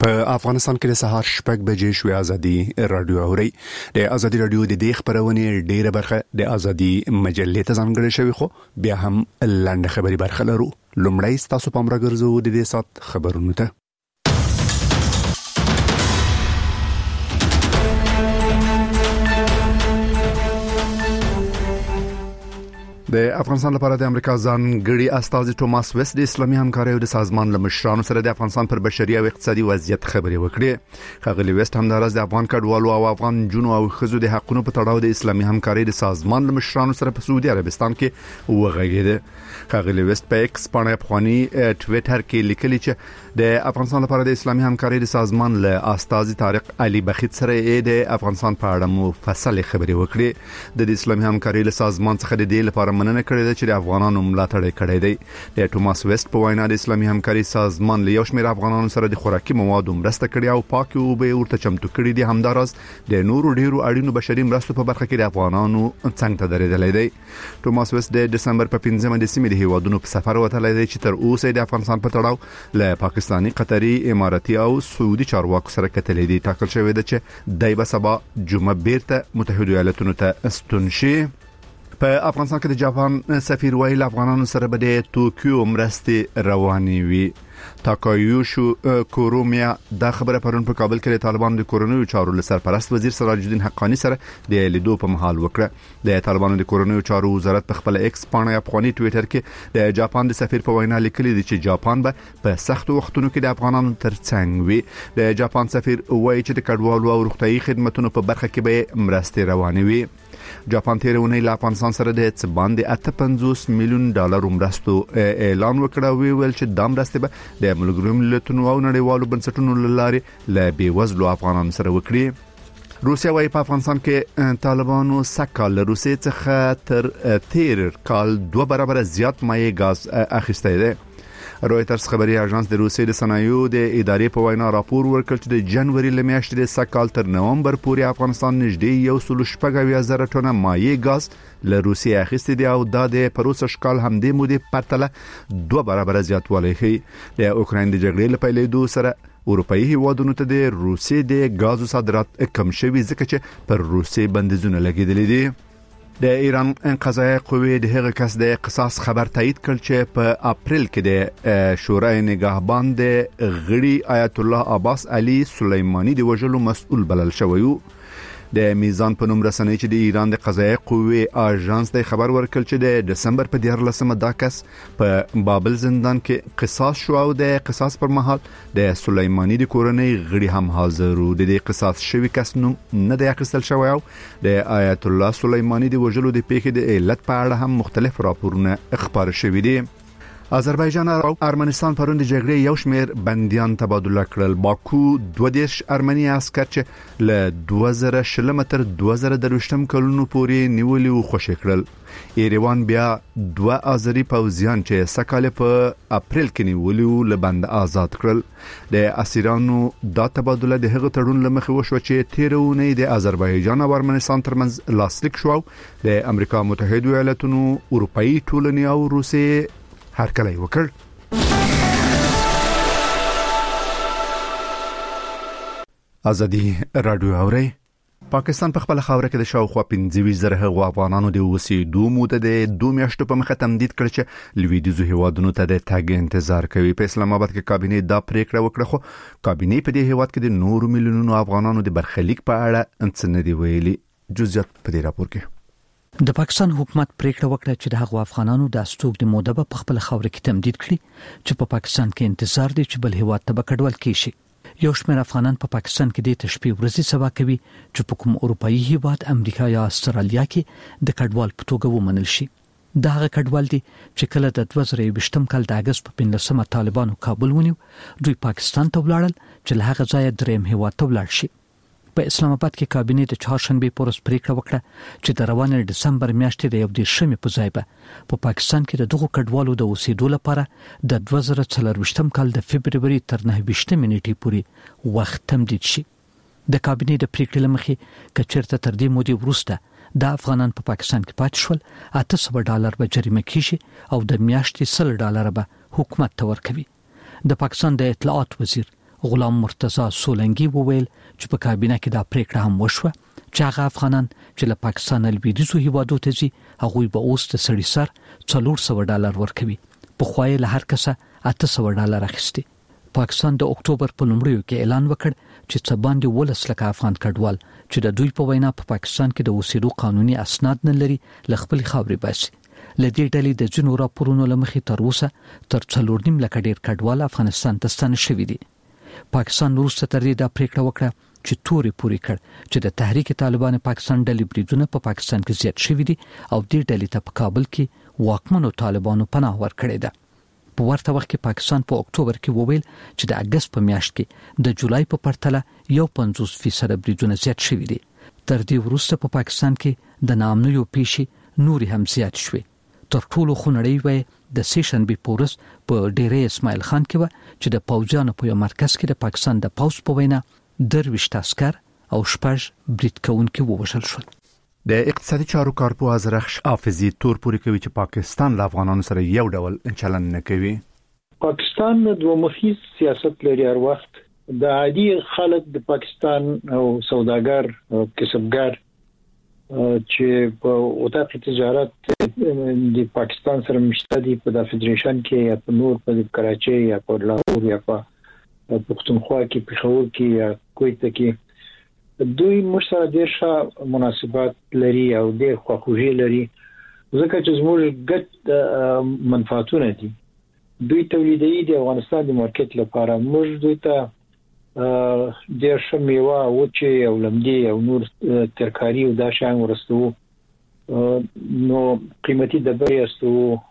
په افغانستان کې د سهار 6 بجې شوې ازادي رادیو اوري د ازادي رادیو د دې خبرونه ډیره برخه د ازادي مجلې ته ځانګړې شوی خو بیا هم لاندې خبري برخه لرو. لومړی تاسو په امر ګرځو د دې سات خبرونه ته. د افغانستان لپاره د امریکا ځانګړي استازي توماس وست د اسلامي همکارۍ او د سازمان له مشرانو سره د افغانستان پر بشري او اقتصادي وضعیت خبرې وکړې. خغلی وست همدارس د افغان کډوالو او افغان جنو او خزو د حقونو په تړاو د اسلامي همکارۍ د سازمان له مشرانو سره په سعودي عربستان کې وغږیده. خغلی وست په ایکس باندې افغاني ټویټر کې لیکلي چې د افغانستان لپاره د اسلامي همکارۍ د سازمان له استازي طارق علي بخیت سره د افغانستان په اړه مفصل خبرې وکړې. د اسلامي همکارۍ له سازمان څخه د دې لپاره مننه کړې ده چې د افغانانو ملاتړ کړی دی. د توماس وست په وینا د اسلامي همکارۍ سازمان له یو شمېر افغانانو سره د خوراکي موادو مرسته کړې او پاکي اوبه ورته چمتو کړې دي. همدارس د نورو ډیرو اړینو بشري مرستو په برخه کې د افغانانو څنګه ته درېدلې دی. توماس وست د دسمبر په 15مه د سیمې د هیوادونو په سفر وتلی دی چې تر اوسه د افغانستان په تړاو له پاکستاني، قطري، اماراتي او سعودي چارواکو سره کتلې دي. ټاکل شوی دی چې دای به سبا جمعه بیرته متحده ایالاتونو ته ستون شي. په افغانستان کې د جاپان سفیر ویل افغانانو سره به د توکیو مرستې رواني وي. تاکایوشو کورومیا دا خبره پرون په کابل کې د طالبانو د کورونیو چارو سرپرست وزیر سراج الدین حقانی سره د لیدو په محل وکړه. د طالبانو د کورونیو چارو وزارت په خپل ایکس باندې افغاني ټویټر کې د جاپان د سفیر په وینا لیکلي دي چې جاپان به په سخت وختونو کې د افغانانو ترڅنګ وي. د جاپان سفیر وایي چې د کډوالو او روغتيایي خدماتو په برخه کې به مرستې رواني وي. جاپان تیرونه له افغانستان سره د څباندې 58 میلیون ډالر مرستو اعلان وکړ او ویل چې د مرستې به د ملګرو ملتونو او نړیوالو بنسټونو لارې له بیوزلو افغانانو سره وکړي. روسیا وايي په افغانستان کې طالبانو سکهال روسي څخه تر تیر کال 2 برابر زیات مایع غاز اخیستی دی. رويټرز خبري اژانس د روسیې د صنایعو د ادارې په وینا راپور ورکړ چې د جنوري له میاشتې د سکهال تر نومبر پورې افغانستان نږدې 1.6 ټنه مایع غاز له روسیې اخیستی دی او دا د پروسه شکال همدې مودې پرتله 2 برابر زیاتوالی ښیي. د اوکراین د جګړې له پیلېدو سره اروپאי هیوادونو ته د روسیې د غازو صادرات کم شوي ځکه چې پر روسیې بندیزونه لګیدلي دي. د ایران قضایه قوه د هغه کس د قصاص خبر تایید کړ چې په اپریل کې د شورای نگهبان د غړي آیت الله عباس علي سلیمانی د وژلو مسؤل بلل شوی. د میزان په نوم رسنۍ چې د ایران د قضایه قوه اژانس د خبر ورکړ چې د دسمبر په 14مه دا کس په بابل زندان کې قصاص شو او د قصاص پر مهال د سلیمانی د کورنۍ غړي هم حاضر وو. د قصاص شوی کس نوم نه دی اخیستل شوی او د آیت الله سلیمانی د وژلو د پیښې د علت په اړه هم مختلف راپورونه خبر شوي دي. آذربایجان او ارمنستان پرون د جګړې یو شمېر بنديان تبادله کړل. باکو 22 ارمني عسكر چې له 2000 تر 2023 کلونو پورې نیولي او خوشی کړل. ایروان بیا 2 آذری پوځیان چې سکهال په اپریل کې نیولي او له بند آزاد کړل. د اسیرانو دا تبادله د هغه تړون لمخې وشو چې تیرونه د آذربایجان او ارمنستان ترمنځ لاسلیک شو. د امریکا متحده ایالاتونو، اروپאי ټولنې او روسیې هرکلی وکړ. ازادي رادیو اوري. پاکستان په خپل خاور کې د شاوخوا 15,000 افغانانو د اوسېدو موده د 2 میاشتو په مخه تمدید کړ چې لویدیځو هیوادونو ته د تګ انتظار کوي. په اسلام آباد کې کابینه دا پریکړه وکړه خو کابینه په دې هیواد کې د نورو میلیونونو افغانانو د برخلیک په اړه څه نه دی ویلي. جزئیات په دې راپور کې. د پاکستان حکومت پریکړه وکړه چې د هغو افغانانو د استوګ د موده په خپل خاور کې تمدید کړي چې په پاکستان کې انتظار دي چې بل هیواد ته بکډول کیشي. یو شمېر افغانان په پاکستان کې د تشبیه ورځي سبا کوي چې په کوم اروپאי هیواد، امریکا یا استرالیا کې د کډوال په توګه ومنل شي. دا هغه کډوال دي چې کله د 2020 کال د اگست په 15مه طالبانو کابل ونیو، دوی پاکستان ته ولاړل چې له هغه ځایه دریم هیواد ته ولاړ شي. په اسلام آباد کې کابینه د چهارشنبه پورس پریکړه وکړه چې د روانه دسمبر میاشتې د 11 په ځای په پاکستان کې د دغو کډوالو د اوسېدو لپاره د 2024 کال د فبرवरी تر 29 نیټې پورې وخت تمدید شي. د کابینه د پریکړې لمخې کچرته تر دې مودې وروسته د افغانان په پاکستان کې پاتې شول $800 به جریمه کیږي او د میاشتې $100 به حکومت ته ورکوي. د پاکستان د اطلاعات وزیر غلام مرتضی سولنګي وویل چې په کابینه کې دا پریکړه هم وشوه چې هغه افغانان چې له پاکستان لویدیځو هیوادو ته ځي هغوی به اوس د سړي سر $400 ورکوي، په خوای له هر کسه $800 اخیستي. پاکستان د اکتوبر په لومړیو کې اعلان وکړ چې څه باندې 12 لک افغان کډوال چې د دوی په وینا په پاکستان کې د اوسېدو قانوني اسناد نه لري ل خپل خاورې باسي. لدې ډلې د جنو راپورونو لمخې تر اوسه تر 4.5 لک ډیر کډوال افغانستان ته ستانه شوي دي. پاکستان وروسته تر دې دا پریکړه وکړه چې توري پوری کړ چې د تحریک طالبان پاکستان ډلې بریدونه په پاکستان کې زیات شوي دي او دې ډلې ته په کابل کې واکمنو طالبانو پناه ورکړې ده. په ورته وخت کې پاکستان په اکتوبر کې وویل چې د اگست په میاشت کې د جولای په پرتله 50% بریدونه زیات شوي دي. تر دې وروسته په پاکستان کې د نامنویو پیښې نوري هم زیات شوي. تر ټولو خونړی وای د سیشنبه پورس په ډیره اسماعیل خان کې و چې د پوځانو په یو مرکز کې د پاکستان د پوځ په وینا 23 عسكر او 6 برید کوونکي ووژل شول. د اقتصادي چارو کارپو ازرخش حافظي تور پوری کوي چې پاکستان له افغانانو سره یو ډول چلن نه کوي. پاکستان دوه مخیز سیاست لري هر وخت. د عادي خلک د پاکستان او سوداګر او کسبګر چې په وطن تجارت د پاکستان سره مشتري په د فدریشن کې یا په نور په کراچي یا په لاهور یا په پښتونخوا کې پېښور کې یا کویت کې دوی مشترک ډېر ښه مناسبات لري او ډېر خواخوږي لري ځکه چې زموږ ګډ منفعتونه دي. دوی تولیدي د افغانستان د مارکیټ لپاره موږ دوی ته ډېر ښه میوه وچه او لمدي او نور ترکاری او دا شان ورستو نو قیمتي دبري استو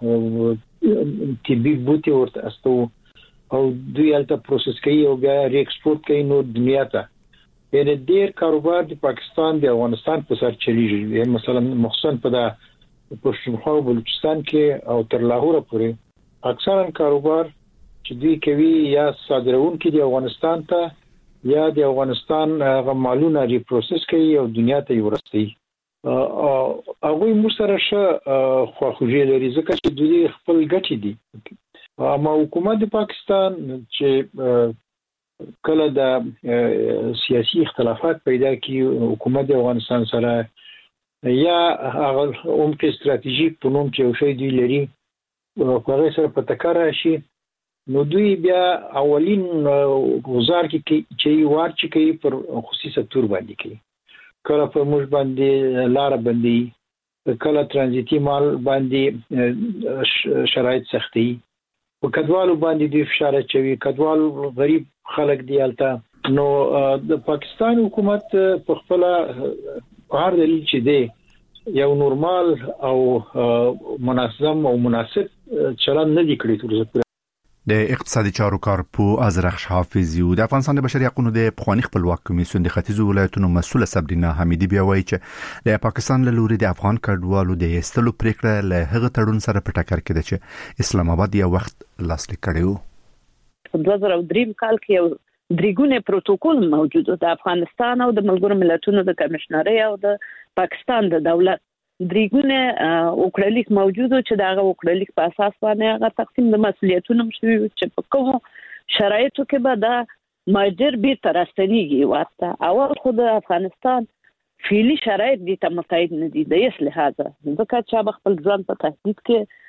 طبي بوتي ورته استو او دوی الته پروسس کوي او بیا ری ایکسپورت کوي نو دنیا ته. یعنی ډېر کاروبار د پاکستان د افغانستان په سر چلیږي. مثلا مخصوصا په د پښتونخوا او بلوچستان کې او تر لاهور پورې اکثرا کاروبار چې دوی کوي یا صادرونکي د افغانستان ته یا د افغانستان غمالونه ری پروسس کوي او دنیا ته ورسوي. هغه مسره شه خواخوږي لري ځکه چې دوی خپل ګټې دي. اما حکومت د پاکستان چې کله د سیاسي اختلافات پیدا کی حکومت د افغانستان سره یا هغه عمق استراتیژیک په نوم چې یو شی دی لري هغه سره په تکرار شي نو دوی بیا اولین گزار کې چې وارچ کوي پر خصوصي سکتور باندې کوي. کله په موږ باندې لار باندې کله ترانزیتي مال باندې شرایط سختي په کډوالو باندې دوی فشار اچوي. کډوال غریب خلک دی الته نو د پاکستان حکومت په خپل هر دلیل چې دی یو نورمال او منظم او مناسب چلن نه دی کړی تر د اقتصادي چارو کارپو ازرخش حافظي د افغانستان د بشري حقوقو د پخوانی خپلواک کمیسیون د ختیځو ولایتونو مسؤله صبرینا حمیدي بیا وایي چې د پاکستان له لوري د افغان کډوالو د ایستلو پریکړه له هغه تړون سره په ټکر کې ده چې اسلام آباد یو وخت لاسلیک کړی و. په 2003 کال کې یو دریګونه پروتوکول موجود د افغانستان او د ملګرو ملتونو د کمشنري او د پاکستان د دولت دریګونه وکړلیک موجود چې دا وکړلیک په اساس باندې هغه تقسیم د مسؤلیتونو شوی چې په کوم شرایطو کې به دا ماجر به ترستنیږي واسطه او خود افغانستان فعلی شرایط دي ته متعهد نه دي د یس لحاظه ځکه چې خپل ځان په تهدید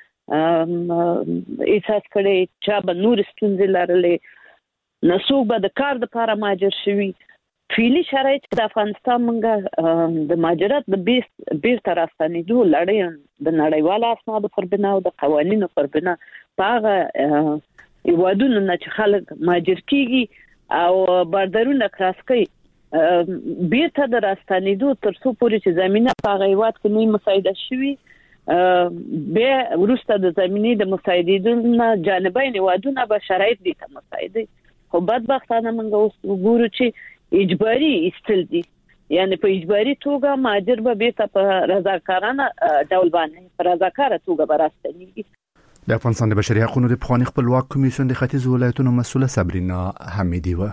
کې احساس کړي چې به نور ستونزې لرلې نسوک به د کار د لپاره ماجر شوی. فعلی شرایط د افغانستان منګه د ماجرات د بیر ترستنیدو لړۍ د نړیوالو اسنادو پر بنا او د قوانینو پر بنا په ایوادونو نه چې خلک ماجر کیږي او باردارونه کراس کوي بیر ته د راستنیدو تر څو پورې چې زمينه په ایواد کې نه مساعده شوي به ورسته د زمينې د مساعدینو جانبین ایوادونه به شرایط دي ته مساعده خو بدبختانه موږ اوس وګورو چې اجباري استل دي یعنی په اجباري توګه ماجر به بیرته په رضاکارانه ډول باندې په رضاکاره توګه براستنیږي. د افغانستان د بشري حقوقو د پخوانی خپلواک کمیسیون د ختیځو ولایتونو مسؤله صبرینا حمیدي و.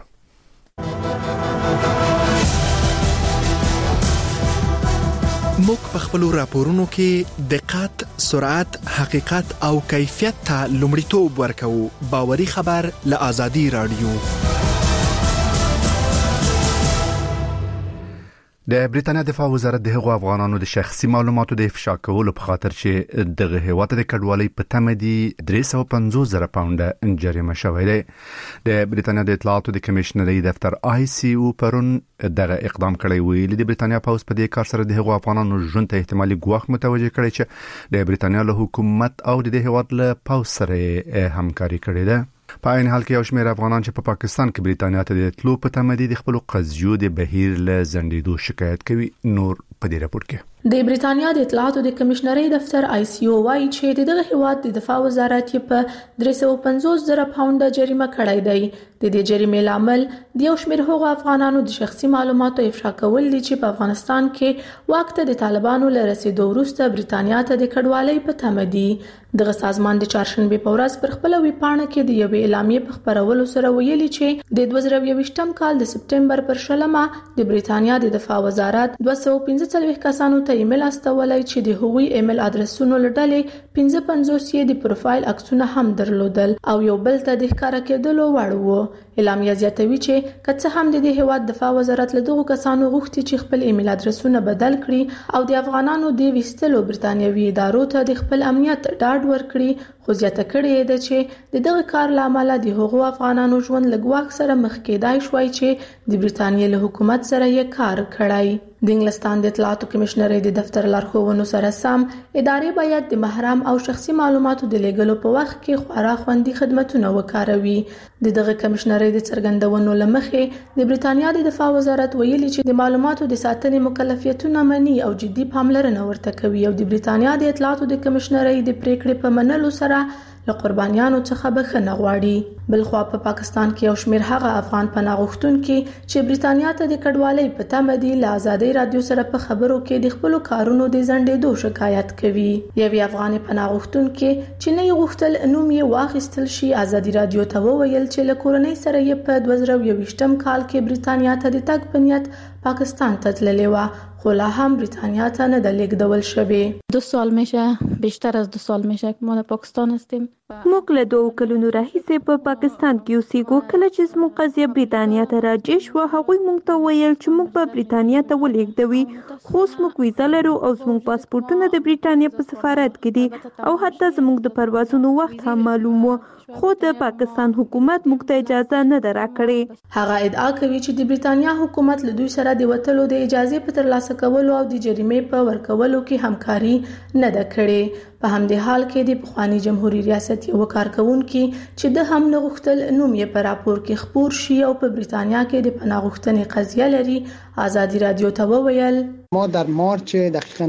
موږ په خپل راپورونو کې دقت، سرعت، حقیقت او کیفیت ته لومړیتوب ورکوو. باوري خبر له آزادي رادیو. د بریټانیا دفاع وزارت د هغو افغانانو د شخصي معلوماتو د افشا کولو په خاطر چې دغه هیواد د کډوالۍ په تمه دي 350,000 پاونډ جریمه شوی دی. د بریټانیا د اطلاعاتو د کمشنري دفتر ICO پرون دغه اقدام کړی ویل د بریټانیا پولیس په دې کار سره د هغو افغانانو ژوند ته احتمالي ګواښ متوجه کړی چې د بریټانیا له حکومت او د هیواد له پولیس سره همکاري کړې ده. په عین حال کې یو شمېر افغانان چې په پاکستان کې بریټانیا ته د تلو په تمه دي د خپل قضیو د بهیر له ځنډېدو شکایت کوي. نور په دې راپور کې د بریټانیا د اطلاعاتو د کمشنري دفتر ICO وايي چې دغه هیواد د دفاع وزارت په 350,000 پاونډ جریمه کړی دی. د دې جریمې لامل د یو شمېر هغو افغانانو د شخصي معلوماتو افشا کول دي چې په افغانستان کې وخت د طالبانو له رسیدو وروسته بریټانیا ته د کډوالۍ په تمه دي. دغه سازمان د چهارشنبه په ورځ پر خپل ویبپاڼه کې د یوې اعلامیې په خبرولو سره ویلي چې د 2023م کال د سپټمبر پر 10مه د بریټانیا د دفاع وزارت 245 کسانو ته ایمیل استولای چې د هغوی ایمیل ادرسونو لړلې 55 یې د پروفایل عکسونه هم درلودل او یو بل ته د ښکارا کېدلو وړ وو. اعلامیه زیاتوي چې کڅه هم د دې هیواد دفاع وزارت له دغو کسانو غوښتي چې خپل ایمیل ادرسونه بدل کړي او د افغانانو د ویستلو برتانیوي ادارو ته د خپل امنیت ډاډ ورکړي، خو زیاته کړي ده چې دغه کار لامل د هغو افغانانو ژوند لګواک سره مخ کېدای شوی چې د برتانیې له حکومت سره یې کار کړی. د انګلستان د اطلاعاتو کمشنري د دفتر لارښوونو سره سم ادارې باید د محرم او شخصي معلوماتو د لیږلو په وخت کې خورا خوندي خدمتونه وکاروي. دغه کمشنري د څرګندونو لمخې د بریټانیا د دفاع وزارت ویلي چې د معلوماتو د ساتنې مکلفیتونه مني او جدي پاملرنه ورته کوي او د بریټانیا د اطلاعاتو د کمشنري د پریکړې په منلو سره له قربانیانو څخه بخښنه غواړي. بلخوا په پاکستان کې یو شمېر هغه افغان پناه غوښتونکي چې بریټانیا ته د کډوالۍ په تمه دي له ازادۍ رادیو سره په خبرو کې د خپل کارونو د ځنډېدو شکایت کوي. یوې افغان پناه غوښتونکي چې نه غوښتل نوم یې واخیستل شي ازادۍ رادیو ته وویل چې له کورنۍ سره یې په 2023م کال کې بریټانیا ته د تګ په نیت پاکستان ته تللی و، خو لا هم بریتانیا ته نه د لیږدول شوی. 2 سال میشه، بیشتر از 2 سال میشه که ما در پاکستان هستیم. موږ له 2 کلونو راهیسې په پاکستان کې اوسېږو. کله چې زموږ قضیه بریتانیا ته راجع شوه هغوی موږ ته ویل چې موږ به بریتانیا ته ولېږدوي، خو اوس موږ ویزه لرو او زموږ پاسپورټونه د بریتانیا په سفارت کې دي او حتی زموږ د پروازونو وخت هم معلوم و، خو د پاکستان حکومت موږ ته اجازه نه ده راکړې. هغه ادعا کوي چې د بریتانیا حکومت له دوی سره د وتلو د اجازه په ترلاسه کولو او د جریمې په ورکولو کې همکاري نه ده کړې. په همدې حال کې د پخوانی جمهوریت ریاست یو کارکونکي چې د هم نه غوښتل نوم یې په راپور کې خپور شي او په بریتانیا کې د پناه غوښتنې قضیه لري ازادي رادیو ته وویل ما در مارچ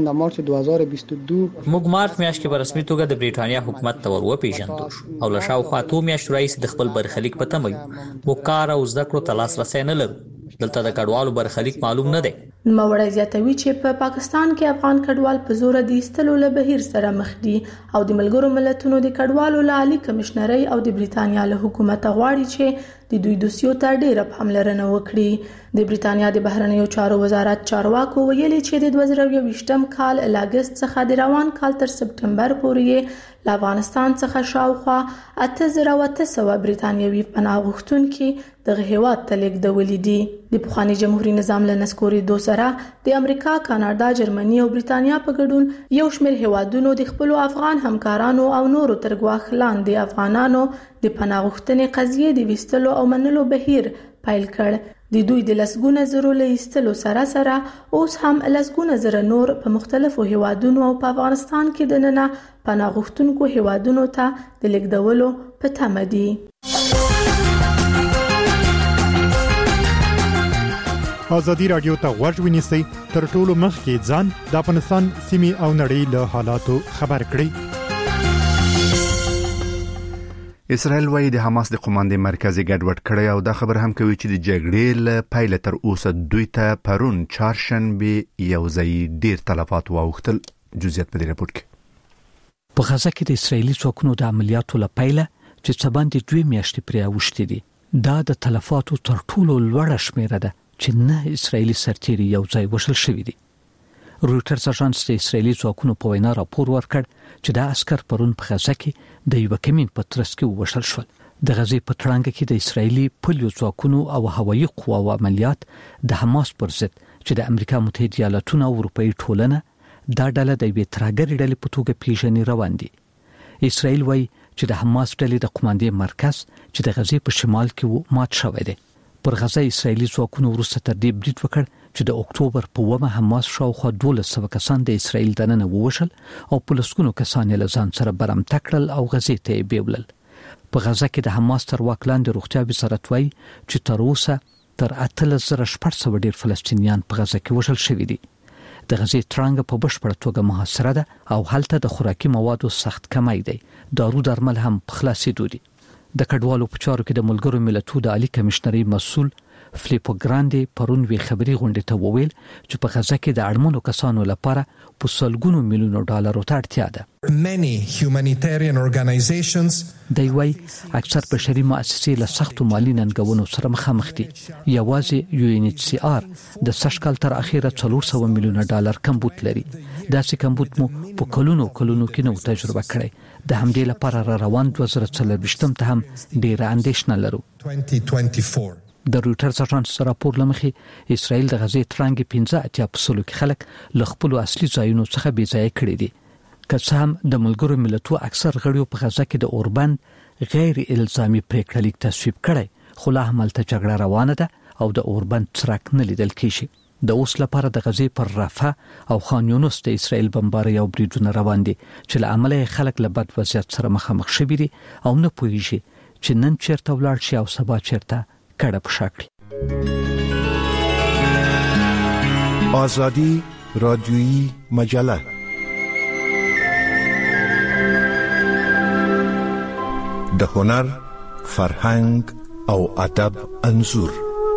2022 موږ مارچ میاشت کې په رسمي توګه د بریتانیا حکومت ته ورپېژندل شو او له شاوخوا 2 میاشتو راهیسې د خپل برخلیک په تمه یو. موږ کار او زده کړو ته لاسرسی نه لرو. دلته د کډوالو برخلیک معلوم نه دی. نوموړی زیاتوي چې په پاکستان کې افغان کډوال په زور د ایستلو له بهیر سره مخ دي او د ملګرو ملتونو د کډوالو له عالی کمشنري او د بریتانیا له حکومت غواړي چې د دوی دوسیو ته ډیره پاملرنه وکړي. د بریتانیا د بهرنیو چارو وزارت چارواکو ویلي چې د 2023م کال له اگست څخه د روان کال تر سپټمبر پورې له افغانستان څخه شاوخوا 8800 بریتانیوي پناه غوښتونکي دغه هیواد ته لیږدولي دي. د پخوانی جمهوریت نظام له نسکورېدو سره د امریکا، کاناډا، جرمني او بریتانیا په ګډون یو شمېر هیوادونو د خپل افغان همکارانو او نورو تر ګواښ لاندې افغانانو د پناه غوښتنې قضیې د ویستلو او منلو بهیر پیل کړ. د دوی د لسګونه زرو له ایستلو سره اوس هم لسګونه زره نور په مختلفو هیوادونو او په افغانستان کې دننه پناه غوښتونکو هیوادونو ته د لیږدولو په تمه دي. ازادي رادیو ته غوږ ونیسئ، تر ټولو مخکې ځان د افغانستان سیمې او نړۍ له حالاتو خبر کړئ. اسرائیل وايي د حماس د قوماندې مرکزي ګډوډ کړی او دا خبر هم کوي چې د جګړې له پیل تر اوسه دوی ته پرون چهارشنبه یو ځای ډیر تلفات واوښتل. جزئیات په دې راپور کې. په غزه کې د اسرایلی ځواکونو د عملیاتو له پیله چې څه باندې 2 میاشتې پرې اوښتې دي، دا د تلفاتو تر ټولو لوړه شمیره ده چې نه اسرایلی سرتیري یو ځای وشل شوی دي. رویټرز اژانس د اسرایلی ځواکونو په وینا راپور ورکړ چې د عسكر پرون په غزه کې د یو کمین په ترڅ کې وشل شول. د غزې په تړانګه کې د اسرایلی پولیسو ځواکونو او هوایي قواو عملیات د حماس پر ضد چې د امریکا متحده ایالاتونو او اروپאי ټولنه دا ډله د یوې ترهګرې ډلې په توګه پیژني روان دي. اسرائیل وایي چې د حماس ډلې د قوماندې مرکز چې د غزې په شمال کې مات شوی دی. پر غزه اسرائیلي ځواکونو وروسته تر دې برید وکړ چې د اکتوبر په 1 حماس شاوخوا 1200 کسان د اسرائیل دننه ووشل او په لسګونو کسان یې له ځان سره برمته کړل او غزې ته یې بیولل. په غزه کې د حماس تر واک لاندې روغتیا وزارت وایي چې تر اوسه تر 18600 ډیر فلسطینیان په غزه کې وژل شوي دي. د غزې ترانګ په بشپړه توګه محاصره ده او هلته د خوراکي موادو سخت کمی دی. دارو درمل هم په خلاصېدو دي. د کډوالو په چارو کې د ملګرو ملتونو د عالی کمشنري مسؤل فلیپو ګراندي پرون وی خبري غونډه ته وویل چې په غزه کې د اړمنو کسانو لپاره په سلګونو میلیونو ډالرو ته اړتیا ده. Many humanitarian organizations دی وای اکثر بشري مؤسسې له سختو مالی ننګونو سره مخامخ دي. یوازې UNHCR د سشکل تر اخیره 400 میلیونه ډالر کمبود لري. دا چې کمبود مو په کلونو کې نو تجربه کړی. د همدې لپاره روان 2024 ته هم ډېر اندېښنه لرو. 2024 د رويټرز اژانس راپور لمخې اسرائیل د غزې ترانګ 15% کې خلک له خپل اصلي ځایونو څخه بې ځای کړي دي. که څه هم د ملګرو ملتونو اکثر غړیو په غزه کې د اوربند غیر الزامي پریکړه لیک تصویب کړي، خو لا هم هلته جګړه روانه ده او د اوربند څرک نه لیدل کیږي. د اوس لپاره د غزې پر رفح او خان یونس د اسرائیل بمباري او بریدونه روان دي چې له عمله خلک له بد وضعیت سره مخامخ شوي دي او نه پوهیږي چې نن چیرته ولاړ شي او سبا چیرته کډه پښکړي. آزادی رادیویی مجله د هنر، فرهنګ او ادب انځور.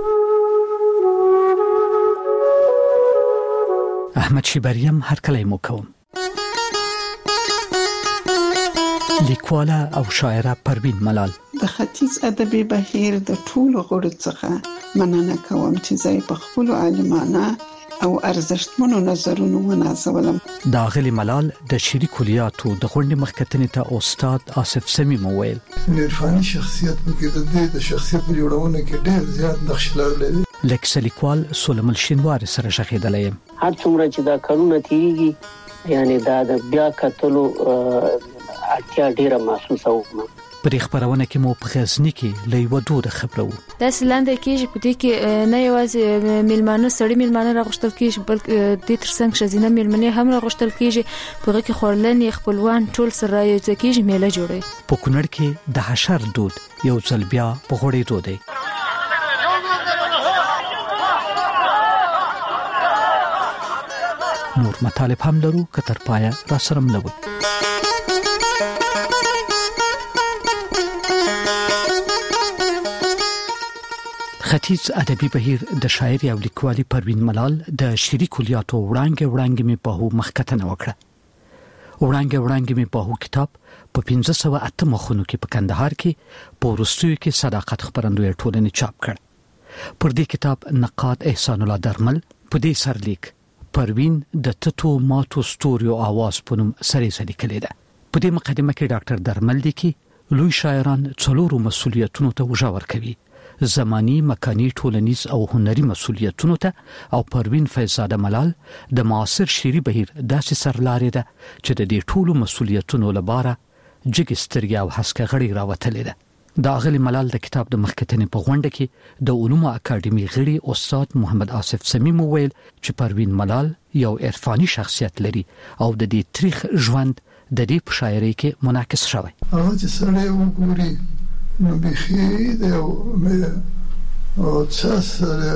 احمد شیبریم هر کله مو کوم. لیکواله او شاعره پروین ملال د ختیځ ادبي بهیر د ټولو غړو څخه مننه کوم چې زه په خپل عالمانه او ارزښتمنو نظرونو ونازولم. دا غلی ملال د شری کلیاتو د غونډې مخکتنې ته استاد آصف سمی مویل. عرفاني شخصیت په د شخصیت په جوړونه کې ډېر زیات نقش لري. لیکوال سولمل شینوار سره شخیدلې. هر څومره چې دا کارونه تیریږي یعنی دا د بیا کتلو اړتیا ډیره محسوسه وم. په خبرونه کې مو په غزنی کې لوي دود خبرو. دا سلاند کېږي په دې کې نه یوازې میلمانه سړی میلمانه راغشتل کېږي بلکې د ترڅنګ شزینه میلمنه هم راغشتل کېږي. په هغه کې خورلن خپلوان ټول سره یو ځای کېږي میله جوړي. په کونړ کې د حشر دود یو ځل بیا په غوړې دود دی. نور مطالب هم لرو کتر پایا را سره ملوي. ختیځ ادبي بهیر د شاعر او لیکوالي پروین ملال د شری کلیاتو وړاندې می په هو مخکتنه وکړه. وړاندې می په هو کتاب په 1508 مخونو کې په کندهار کې په ورستیو کې صداقت خبرندوی ټولنې چاپ کړ. پر دې کتاب نقاد احسان الله درمل په دې سرلیک پروین د تتو ماتو ستوریو आवाज په نوم سری لیکلې ده. په دې مقدمه کې ډاکټر درمل لیکي لوی شاعران څلورو مسولیتونو ته وژور کوي: زمانی، مکانی، ټولنیز او هنري مسولیتونو ته. او پروین فیضزاده ملال د معاصر شعري بهیر داسې سرلارې ده چې د دې ټولو مسولیتونو لپاره جګستریا او حسکه غړي راوتلې ده. دا غلی ملال د کتاب د مخکتنې په غونډه کې د علومو اکاډمي غړي استاد محمد آصف سمی وویل چې پروین ملال یو عرفاني شخصیت لري او د دې تاریخ ژوند د دې په شاعرۍ کې منعکس شوی. هغه چې سره وګوري نو بخي د او سره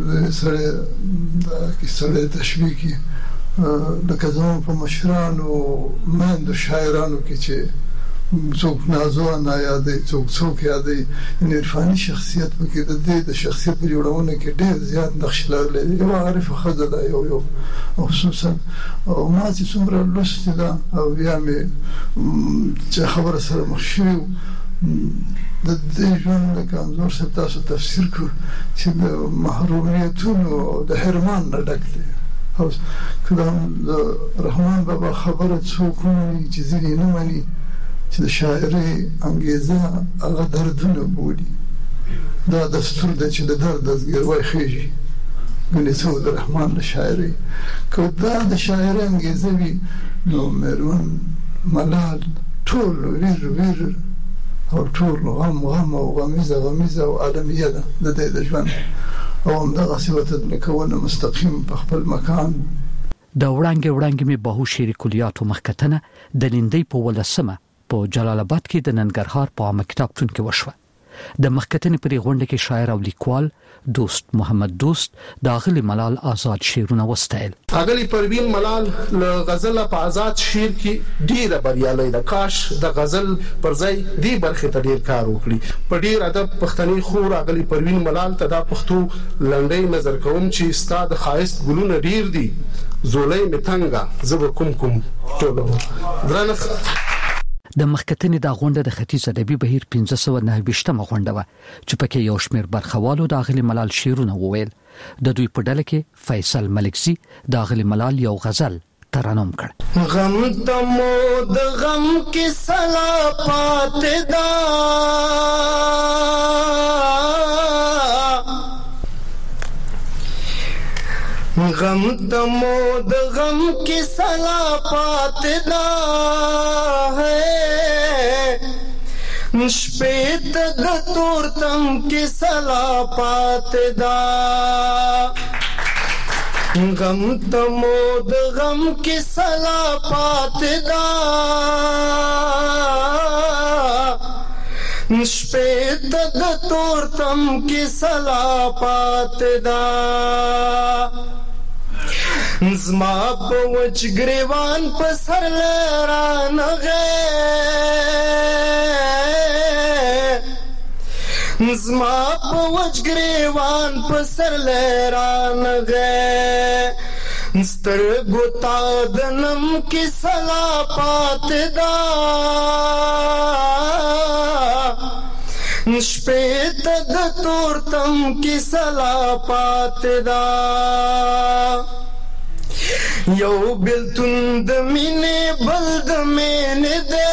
دا کی سره تشویقي د کزمو په مشرانو مند شاعرانو کې چې څوک نازو نه یادې څوک یادې عرفاني شخصیت په کې د شخصیت جوړونه کې ډېر زیات نقش لري. یو عارف خزه یو خصوصا او ما چې څومره لوست ده او بیا مې چې خبره سره مخشي د دې ژوند د کانزور سره تاسو تفسیر کو چې د محرومیتونو د هرمان نه ډک دی. او کله د رحمان بابا خبره څوک نه چې ځینې نه مانی چې د شاعرۍ انګیزه هغه دردونه بولي. دا دستور دی چې د درد دستګیروی خېږي ګنې سعود الرحمن د شاعري که دا د شاعري انګیزه وي نو میرمن ملال ټول ویر او ټول غم او غمیزه او عالمیه ده د دې د ژوند او همدغسې ورته لیکونه مستقیم په خپل مکان. د وړاندې مې باهو شعري کلیاتو مخکتنه د لیندۍ په 18 په جلال آباد کې د ننګرهار په عامه کتابتون کې وشوه. د مخکتنې پرې غونډه کې شاعر او لیکوال دوست محمد دوست د اغلی ملال آزاد شعرونه وستایل. اغلی پروین ملال له غزل په آزاد شعر کې ډیره بریالي ده. کاش د غزل پر ځای دی برخه ته ډیر کار وکړي. په ډیر ادب پښتني خور اغلی پروین ملال ته دا پښتو لنډۍ نظر کوم چې استاد خاص ګلونه ډیر دي زولۍ متنګه زب کوم ټولو درنخ. د مخکتنې د غونډه د ختیځ ادبي بهیر 1529 غونډه و چې پکې یو شمېر برخوالو د اغلی ملال شعرونه وویل. د دوی په ډله کې فیصل ملکزي د اغلی ملال یو غزل ترانوم کړ. غم تمو د غم کې سلا پاتې دا غم تمو د غم کی سلا پاتدا ہے شپیت د تورتم کی سلا پاتدا غم تمو د غم کی سلا پاتدا شپیت د تورتم کی سلا پاتدا زما په وچ گریوان په سر لرانغه زما په وچ گریوان په سر لرانغه سترګو تا د نم کې سلا پاتدا شپیت د تورتم کې سلا پاتدا یو بلتون د مینې بل د مینې ده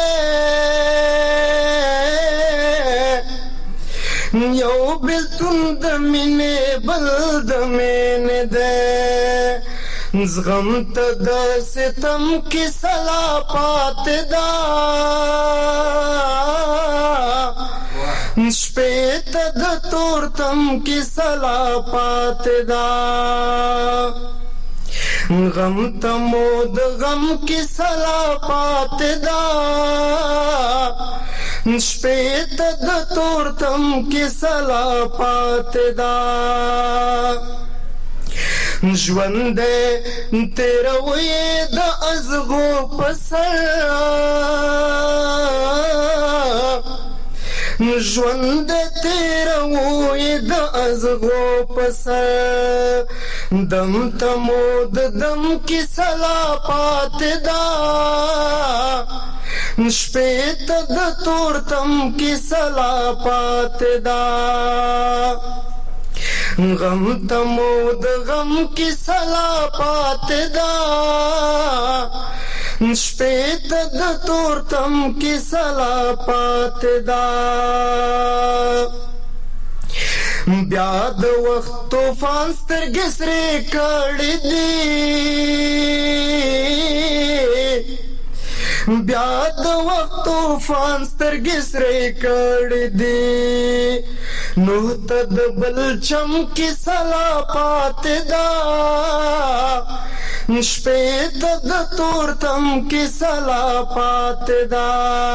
یو بلتون د مینې بل د مینې ده زغم ته د ستم کې سلا پاتدا شپیت د تورتم کې سلا پاتدا غم تمو د غم کی سلا پاتدا شپیت د تورتم کی سلا پاتدا ژوند تیرا وې د ازغو پسر ژوند تیرا وې د ازغو پسر دم تمو د دم کی سلا پاتدا شپیت د تورتم کی سلا پاتدا غم تمو د غم کی سلا پاتدا شپیت د تورتم کی سلا پاتدا بیا د وخت طوفان سترګې سرې کړې دي بیا د وخت طوفان سترګې سرې کړې دي نو ته د بل چم کې سلا پاتدا شپیت د تورتم کې سلا پاتدا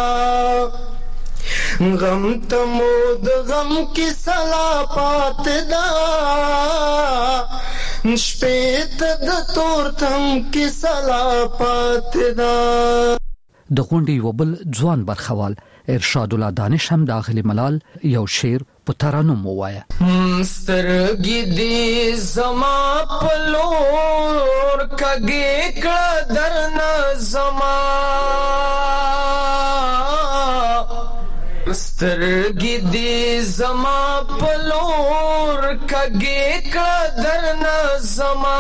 غم تمو د غم کی سلا پاتدا شپیت د تورتم کی سلا پاتدا. د غونډې یو بل ځوان برخوال ارشاد الله دانش هم داخلي ملال یو شعر په ترانوم ووایه. سترګې دې زما په لور کږې کړه درنه زما سترګې دې زما په لور کږې کړه درنه زما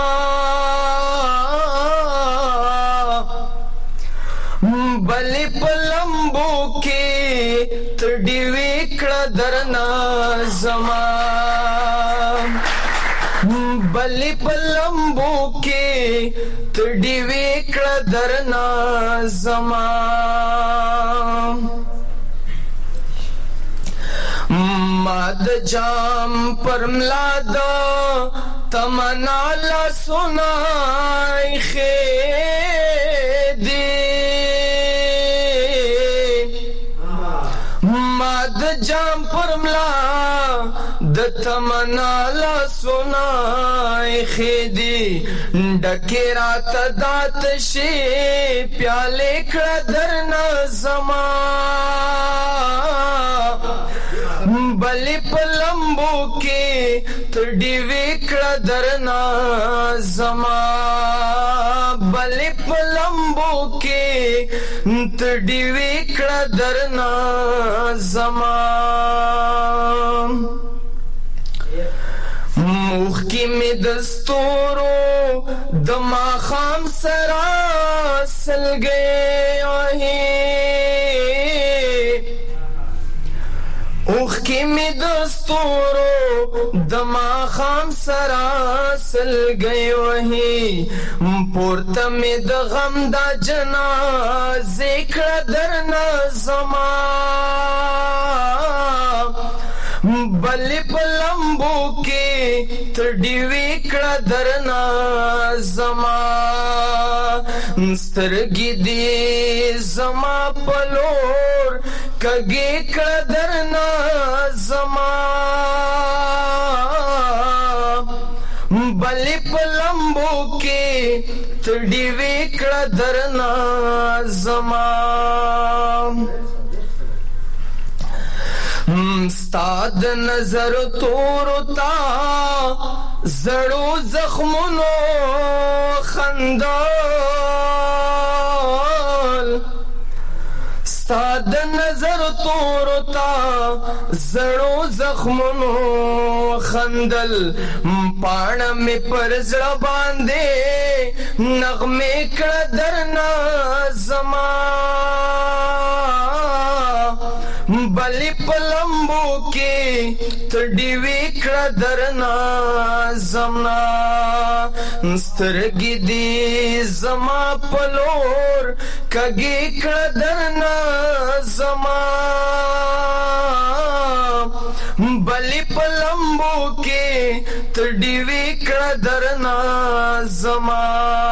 بلې په لمبو کې تر ډیوې کړه درنه زما بلی پلمبو کې تډی وکړه درنا زما ما د جام پر ملا د تمنا لا سنای خېدی ما د جام پر ملا د تمنا لا سنای خېدی ډکه رات دات شي پیاله کړه درنا زما بلی پلمبو کې تډی وکړه درنا زما بلی پلمبو کې تډی وکړه درنا زما موخ کی می دستورو دما خام سرا سل گئے اوخ کی می دستورو دما خام سرا سل گئی وہی پورتا می د غم دا جنازه کړه درنا زما بلی پلمبو کې تډی وکړه درنا زما سترګې دې زما پلور کګې کړه درنا زما بلی پلمبو کې تډی وکړه درنا زما ستاد نظر تورو تا زړو زخمونو خندال ستاد نظر تورو تا زړو زخمونو خندل پاڼه می پر زړه باندې نغمه کړه درنا زما بلی پلمبو کې تډی وکړه درنا زما سترګې دې زما پلور کګې کړه درنا زما بلی پلمبو کې تډی وکړه درنا زما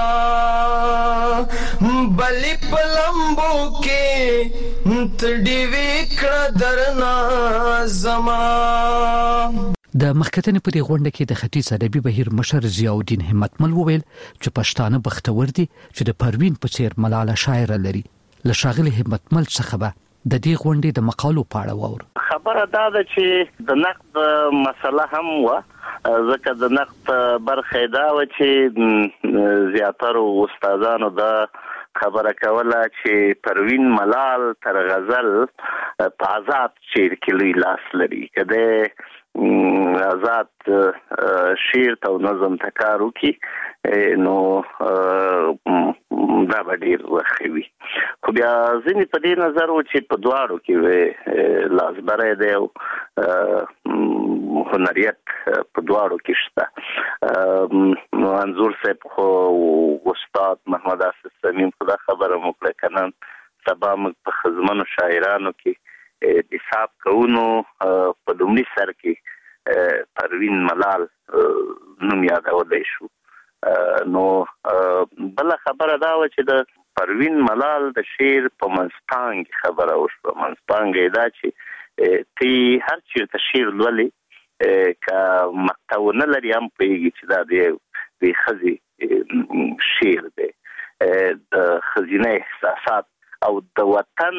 بلی پلمبو کې تډی وکړه درنا زما د مخکتنې په دې غونډه کې د ختیځ ادبي بهیر مشر ضیاء الدین همتمل وویل چې پښتانه بختور دي چې د پروین په څیر ملاله شاعر لري. له ښاغلي همتمل څخه به د دې غونډې د مقالو په اړه واورو. خبره دا ده چې د نقد مسله هم و، ځکه د نقد برخه دا و چې زیاتره استادانو دا خبره کوله چې پروین ملال تر غزل په آزاد شعر کې لوی لاس لري. کله آزاد شعر ته نظم تکارو کی نو دا به ډیر وخوي. خو بیا ځینې په دې نظر و چې په دواړو کې لاس بری دی او هنریت په دواړو کې شته. منظور صاحب خو استاد محمد اسد سمیم خدا خبره موکړه کنه سبا موږ په خزمنو شاعرانو کې حساب کوونو په لومړي سر کې پروین ملال نوم یادولی شو. نو بل خبره دا و چې د پروین ملال د شعر په منځپانګې خبره وشوه. منځپانګې دا چې تی هر چیرته شعر لولي که مقطع نه لري هم پوهېږي چې دا د ښځې شعر دی. د ښځینه احساسات او د وطن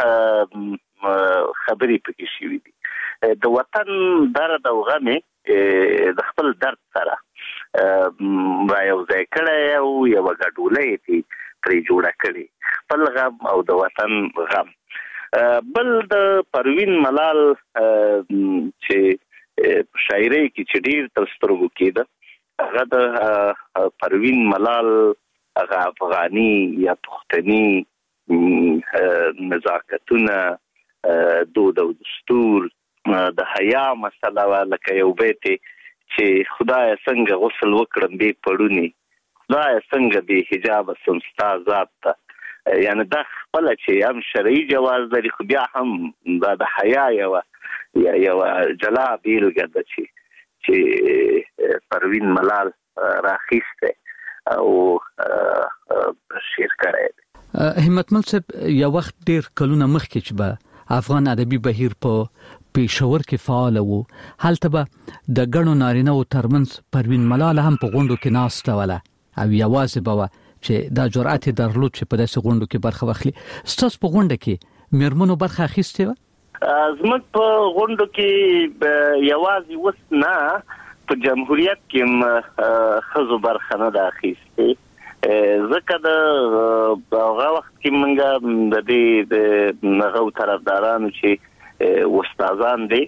خبرې پکې شوي دي. د وطن درد او غمې د خپل درد سره را یو ځای کړی او یوه ګډوله یې پرې جوړه کړې، خپل غم او د وطن غم. بل د پروین ملال چې شاعرۍ کې چې ډېر تر سترګو کېده هغه د پروین ملال هغه افغاني یا پښتني نزاکتونه، دود او دستور، د حیا مسله لکه یو بیت چې خدای څنګه غسل وکړم به پړونی خدای څنګه به حجاب سمستا ذات ته یعنی دا خپل چې هم شرعي جواز لري خو بیا هم د حیا یو جلا بیلګه ده چې پروین ملال راخیسته او شیر کړی همتمل صاحب یو وخت ډیر کلونه مخکې چې به افغان ادبي بهیر په پېښور کې فعال وو هلته به د ګڼو نارینه او ترمنځ پروین ملال هم په غونډو کې ناسته ولا او یوازې به چې دا جرأت درلود چې په داسې غونډو کې برخه واخلي ستاسو په غونډه کې میرمنو برخه اخیسته و زموږ په غونډو کې یوازې وس نه په جمهوریت کې خزو برخه نه اخیسته ځکه د هغه وخت کې موږ د دې نغو طرفدارانو چې استادان دي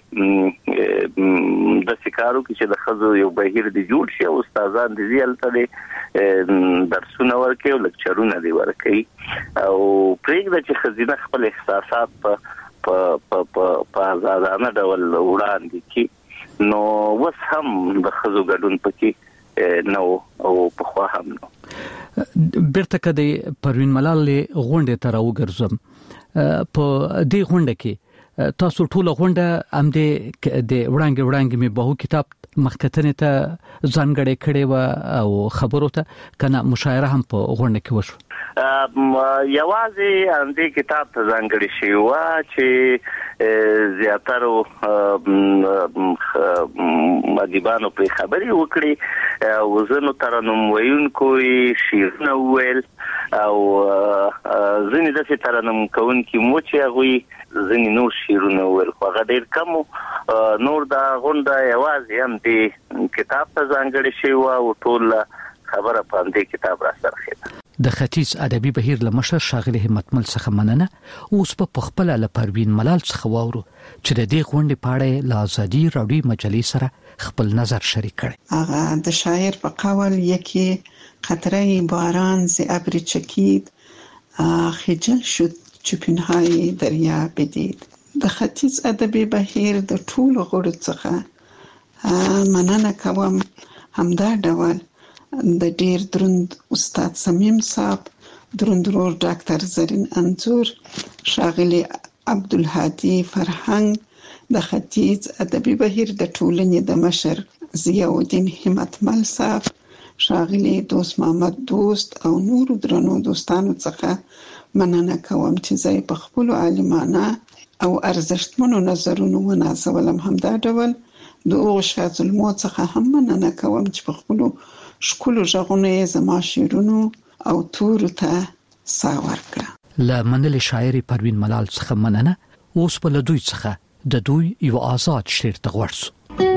د سکارو کې چې د خزو یو بهیر دی جوړ شي استادان دي زیالته دي درسونه ورکوي او لیکچرونه دي ورکوي او پرېږده چې خزینه خپل احساسات په آزادانه ډول وړاندې کړي نو وس هم د خزو ګډون پکې نو او په خوا هم نو بیرته کدی پروین ملال غونډه ته راوګرځم په دې غونډه کې تاسو ټول غونډه ام د وړاندې مې به کتاب مخکتنه ته ځانګړې کړې و او خبرو ته کنه مشاعره هم په غونډه کې وشو یوازې ام دې کتاب ته ځانګړې شي و چې زیاتره ادیبانو په خبري وکړي او زنو ترنم ویونکو شیرونه ویل او زنی د ترنم کوونکي مو چې هغه زنی نور شیرونه ویل خو هغه ډیر کم نور دا غونډه یوازې هم دې کتاب ته ځانګړې شي او ټول خبره په دې کتاب را سره خېده د ختیځ ادبي بهیر لمشر شاغلی همتمل څخه مننه اوس په خپل له پروین ملال څخه وورو چې د دې غونډې په اړه له ازادي راډیو مجلې سره خپل نظر شریک کړي هغه د شاعر په قول یکی قطره باران ز ابر چکید خجل شد چې پنهای دریا بدید د ختیځ ادبي بهیر د ټولو غړو څخه مننه کوم همدا ډول د ډیر دروند استاد سمیم صاحب دروندرور ډاکټر زرین انزور شاغلی عبدالهادي فرهنګ د ختیځ ادبي بهیر د ټولنې د مشر ضیاءالدین همتمل صاحب شاغلی دوست محمد دوست او نور درنو دوستانو څخه مننه کوم چې زه په خپل عالمانه او ارزښتمنو نظرونو ونازولم همدا ډول د اوغ شاذلمو څخه هم مننه کوم چې په خپل شکلو ژغونه زما شیرونو او تور ته ساور کړه ل منل شاعر پروین ملال څخه مننه اوس په لدوی څخه د دوی یو آزاد شعر ته ورسو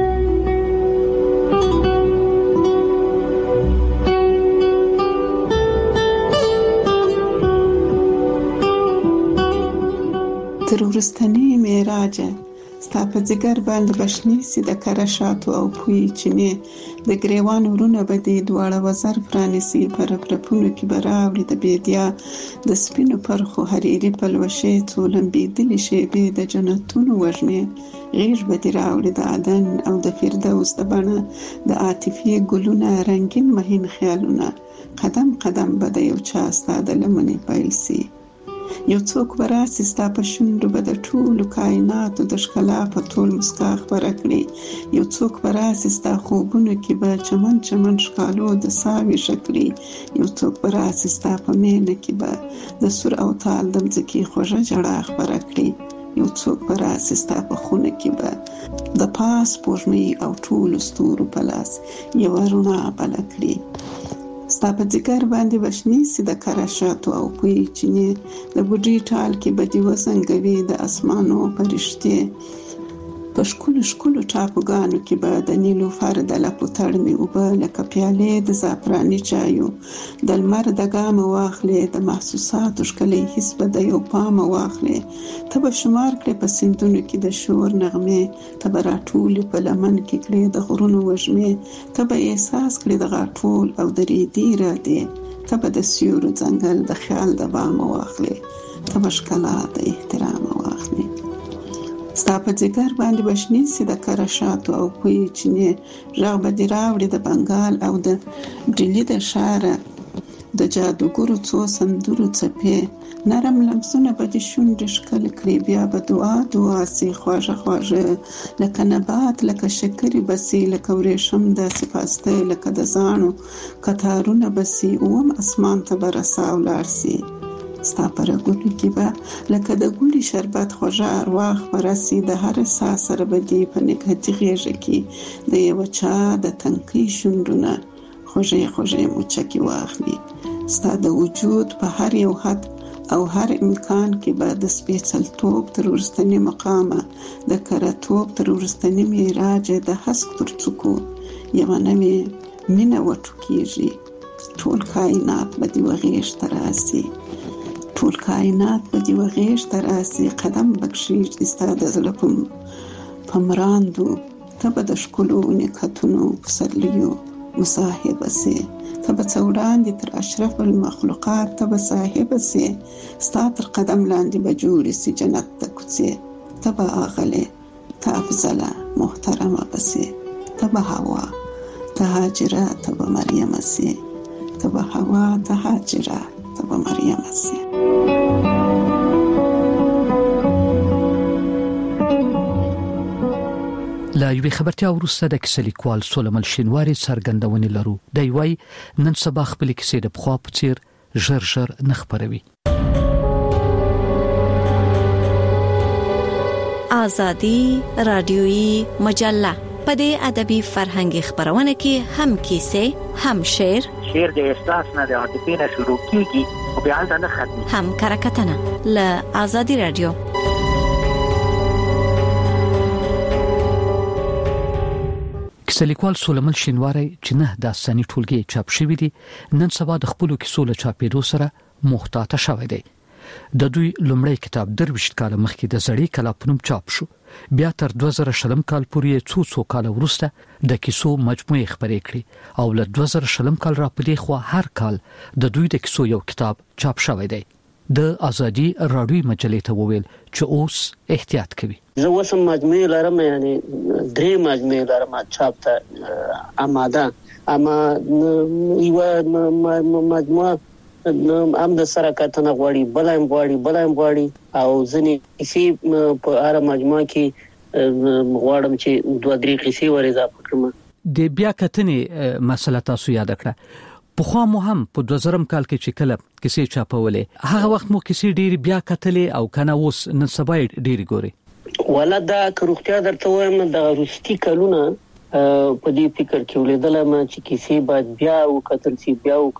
تر ورستنی معراج ستا په ځګر باندې بشنی سي د کرشاتو او پوی چینه د ګریوان ورونه بده دواړه وزر پرانیسي پر پرپونو کې براوړي د بیدیا د سپینو پرخو حریری پلوشه څولم بيدلی شي به د جنتونو وژنې غیر بدی راوړي د عدن او د فردوس د بڼه د عاطفي ګلونه رنگین مهین خیالونه قدم قدم بده یو چا ستاده لمنې پایسي یو څوک وراسي ستا په شونډو به د ټولو کائناتو د ښکلا په ټول مسکا خبره کړي یو څوک وراسي ستا خوبونو کې به چمن چمن ښکالو د ساوي شکلي یو څوک وراسي ستا په مینه کې به د سور او تال د مځکې خوږه جړه خبره کړي یو څوک وراسي ستا په خونه کې به د پاس پوښمې او ټول ستورو په لاس یو رڼا بل کړي ستا په ځګر باندې بشنی سي د کرشاتو او پوی چینه د بوډي ټال کې بدی وسنګوي د اسمانو پرشتي په شکل ټاپوګانو کې به د نیلو فرد لپو تړمي او به لکه پیالې د زعفراني چایو د لمر د ګام واخلې د محسوساتو شکلي حس به د یو پام واخلې ته به شمار کړې په سندونو کې د شور نغمه ته به راټول په لمن کې کړې د غرونو وژمې ته به احساس کړې د غاټول او د ریدي را دي ته به د سیورو ځنګل د خیال د بام واخلې ته به ښکلا د احترام واخلې ستا په ځګر باندې بشنی سي د کرشاتو او پوی چینه راغ به راوړي د بنگال او د ډیلی د شاره د جادوګرو څو سندرو څپې نرم لمسونه به د شونډې ښکل کړي بیا به دعا سي خواږه خواږه لکه نبات لکه شکرې بسي لکه ورېښم داسې پاسته لکه د زاڼو کتارونه بسي اوم اسمان ته به رسا ولاړ سي ستا پر ګلو کې به لکه د ګلي شربت خوږه ارواح ورسي د هر ساه سره به دي په نګهتي غېږه کې د یو چا د تنکي شونډونه خوږې موچکې واخلي ستا د وجود په هر یو حد او هر امکان کې به د سپېڅلتوب تر وروستني مقامه د کره‌توب تر وروستني معراج د هسک تر څوکو یوه نوې مینه وټوکېږي ټول کائنات به دې وغېږ ته راسي ټول کائنات به دې وغېږ ته راسي قدم به کښېږدي ستا د زړه په مراندو ته به د ښکلو نکهتونو پسرلیو مصاحبه سي ته به څه وړاندې تر اشرف المخلوقات ته به صاحبه سي ستا تر قدم لاندې به جوړې سي جنت ته کوڅې ته به اغلې ته افضله محترمه به سي ته به هوا ته هاجره ته به مریم سي ته به هوا ته هاجره ته به مریم سي لا یوې خبرتیا وروسته د کیسې لیکوال سولمل شینواری څرګندونې لرو دی وای نن سبا خپل کیسې د پخوا په څیر ژر نه خپروي آزادي رادیويي مجله په دې ادبي فرهنګي خبرونه کې هم کیسې هم شعر د احساس نه د عاطفې نه شروع کیږي او بیا نه ختمي هم کرکټنه ل آزادي رادیو کیسې لیکوال سولمل شینواری چې نه داستاني ټولګي چاپ شوی دي نن سبا د خپل کیسو له چاپېدو سره محتاط شوی دی د دوی لومړی کتاب 23 کال مخکې د زړی کلا پنوم چاپ شو بیا تر 2000 کال پورې څو کال وروسته د کیسو مجموعه خبرې کړې او له 2000 کال را پدې خو هر کال د دوی د کیسو یو کتاب چاپ شوی دی د آزادي رادیوي مجلې ته وویل چې اوس احتیاط کوي زه وسم مجموعه لرم یعنی درې مجموعه لرم چاپ ته آماده اما یو مجموعه هم د سره کتنه غواړي او ځنې کیسې په هر مجموعه کې غواړم چې 2-3 کیسې ور اضافه کړم د بیا کتنې مسله تاسو یاد کړه په خو مو هم په 2000 کال کې چې کله کیسې چاپولې هغه وخت مو کیسې ډېری بیا کتلې او کنه اوس نن سبا ډېری ګوري ولدا کروختیا درته وایم د روستي کلونه په دې فکر کې ولیدل ما چې کیسې باید بیا وکتل سي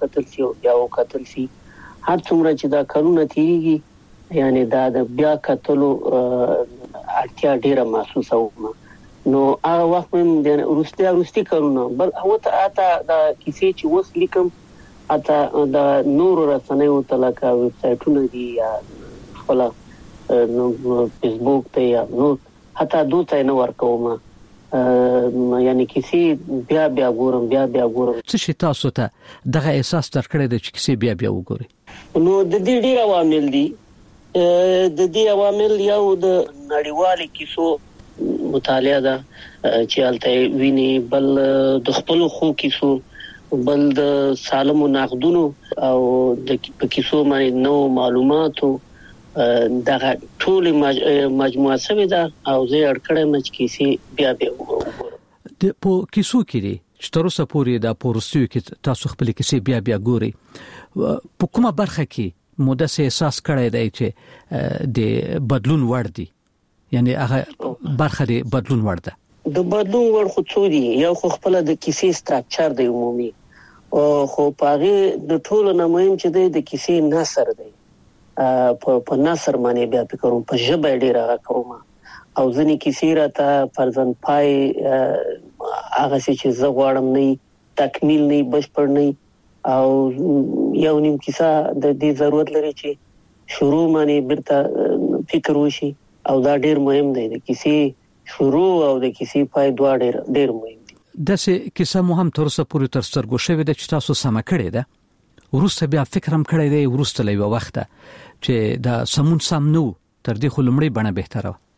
هر څومره چې دا کلونه تیریږي یعنی دا د بیا کتلو اړتیا ډیره محسوسه ومه نو هغه وخت هم د روستي کلونه بل هغه ته دا کیسې چې وس لیکم اته د نور رسنیو تلکا ویب سایټونه دي یا خپل نو فیسبوک ته یا نو حتی دوته نه ورکوم یعنی کیسې بیا ګورم څه شي تاسو ته دغه احساس درکړی د چې کیسې بیا وګوري نو د دې ډیر عوامل دي د دې عوامل یو د نړیوال کیسو مطالعه ده چې الته ویني بل د خپل خو کیسو بل د سالمو نقدونو او د کیسو باندې نو معلوماتو دغه ټول مجموعه سوي ده او زه اړکړم چې کیسې بیا وګورم د په کیسو کې دي چې تر اوسه پورې د پورستیو کې تاسو خپل کیسې بیا ګوري په کومه برخه کې مو د احساس کړی دی چې د بدلون وړ دي یعنی هغه برخه دی بدلون وړ ده د بدلون وړ خو څو دي یو خو خپل د کیسې سټراکچر دی عمومي خو پاره د ټولو نه مهم چې د کیسې نثر دی په نثر باندې بیا فکر کوم په ژبه ډیره کوم او ځنې کیسې راته فرزند پای هغه چې زه غواړم نه تکمیل نه بشپړ نه او یو نیم کیسه د دې ضرورت لري چې شروع باندې برته فکر وشي او دا ډیر مهم دی د کیسې شروع او د کیسې پای دواړه ډیر مهم دي دغه کیسه مو هم تر اوسه پورې تر سترګو شوې ده چې تاسو سم کړی ده ورسته بیا فکر هم کړی دی ورسته لوي وخت چې دا سمون سم نو تر دې خو لمړی بڼه بهتره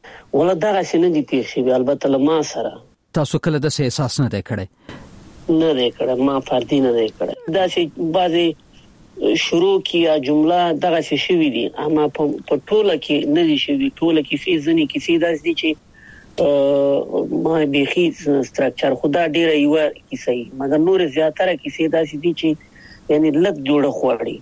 ولدا غسنه دي پیښې البته لما سره تاسو کله د احساس نه دی کړی ما فردي نه دی کړی دا چې بعضي شروع کی یا جمله دغه څه شوی دي اما په ټوله کې نه دي شوی ټوله کې فی ځنی کې سیدا دي چې ما بيخي ستراکچر خدا ډیره یو کیسه مګر نور زیاتره کیسه دا دي چې یعنی لږ جوړه خوړی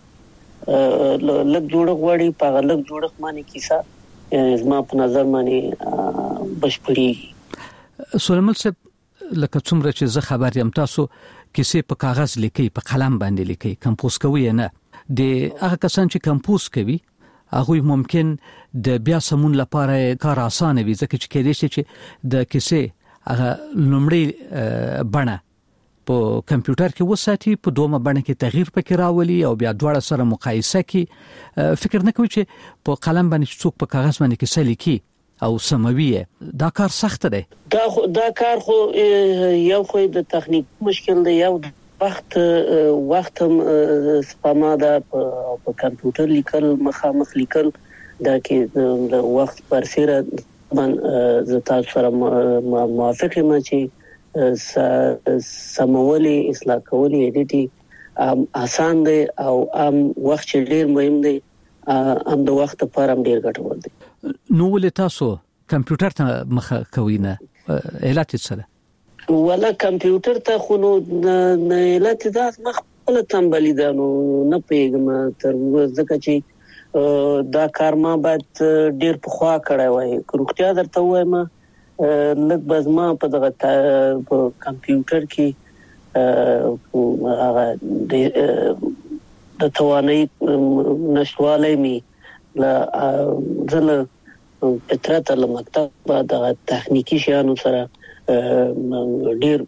په لږ جوړه باندې کیسه زما په نظر باندې بشپړي سولمل صاحب لکه څومره چې زه خبر یم تاسو کیسې په کاغذ لیکي په قلم باندې لیکي کمپوز کوي نه د هغه کسان چې کمپوز کوي هغه ممکن د بیا سمون لپاره کار اسانه وي ځکه چې کېدې شي چې د کیسې هغه لومړی بڼه په کمپیوټر کې وساتي په دومره بڼه کې تغییر پکې راولي او بیا دواړه سره مقایسه کوي فکر نه کوي چې په قلم باندې څوک په کاغذ باندې کیسه لیکي او سموي دا کار سخت دی دا کار خو یو خو د تخنیک مشکل دی یو وخت سپما دا په کمپیوټر لیکل مخامخ لیکل دا کې د وخت پر سره ز تاسو سره موافق یم چې سمولي اصلاح کولی ایډیټي اسان دی او وخت ډیر مهم دی د وخت لپاره ډیر ګټور دی نو ولې تاسو کمپیوټر ته مخ کوي نه علت سره ولا کمپیوټر ته خو نو علت دا مخ خپل تنبلی ده نو نه پیګم تر ځکه چې دا کار ما بعد ډیر په خوا کړای وای کروختیا درته وایم لږ بزما په دغه کمپیوټر کې هغه د توانایي نشوالای می لا ځل پترات له مکتب د تخنیکی شیانو سره ډیر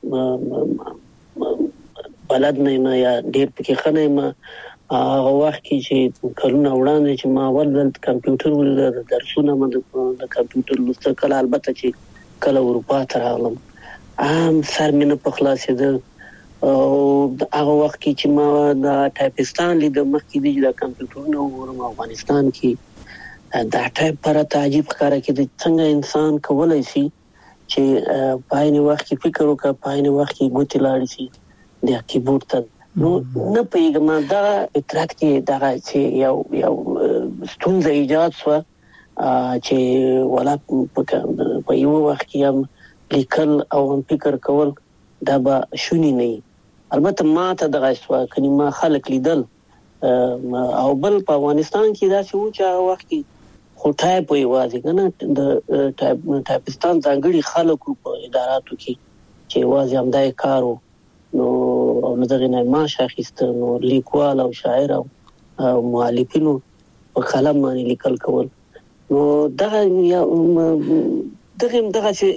بلد نه یا ډیر پکې خنه ما هغه وخت کې چې کلونه وړاندې چې ما ولل کمپیوټر ول درسونه د کمپیوټر لوست کله البته چې کله اروپا ته راغلم سر مینه په خلاصې ده او هغه وخت کې چې ما د ټایپستان لید مخکې د کمپیوټرونو ورم افغانستان کې دا ټایپ پر تعجب ښکارا کې د څنګه انسان کولای شي چې پاینه وخت کې فکر وکړي پاینه وخت کې ګوتې لاړ شي د کیبورډ ته نو نه پیګم دا اطلاعات کې دا چې یو ستونزه ایجاد شو چې ولا په یو وخت کې هم لیکل او فکر کول دا به شونی نه البته ما ته دغه شو کني ما خلک لیدل او بل په افغانستان کې دا چې و چې وخت کې خو ټایپ وي واځي کنه د ټایپستان ځانګړي خلکو په اداراتو کې چې واځي هم دای کارو نو دغه نه ما شاخست نو لیکوال او شاعر او مؤلفینو په قلم باندې لیکل کول نو دغه چې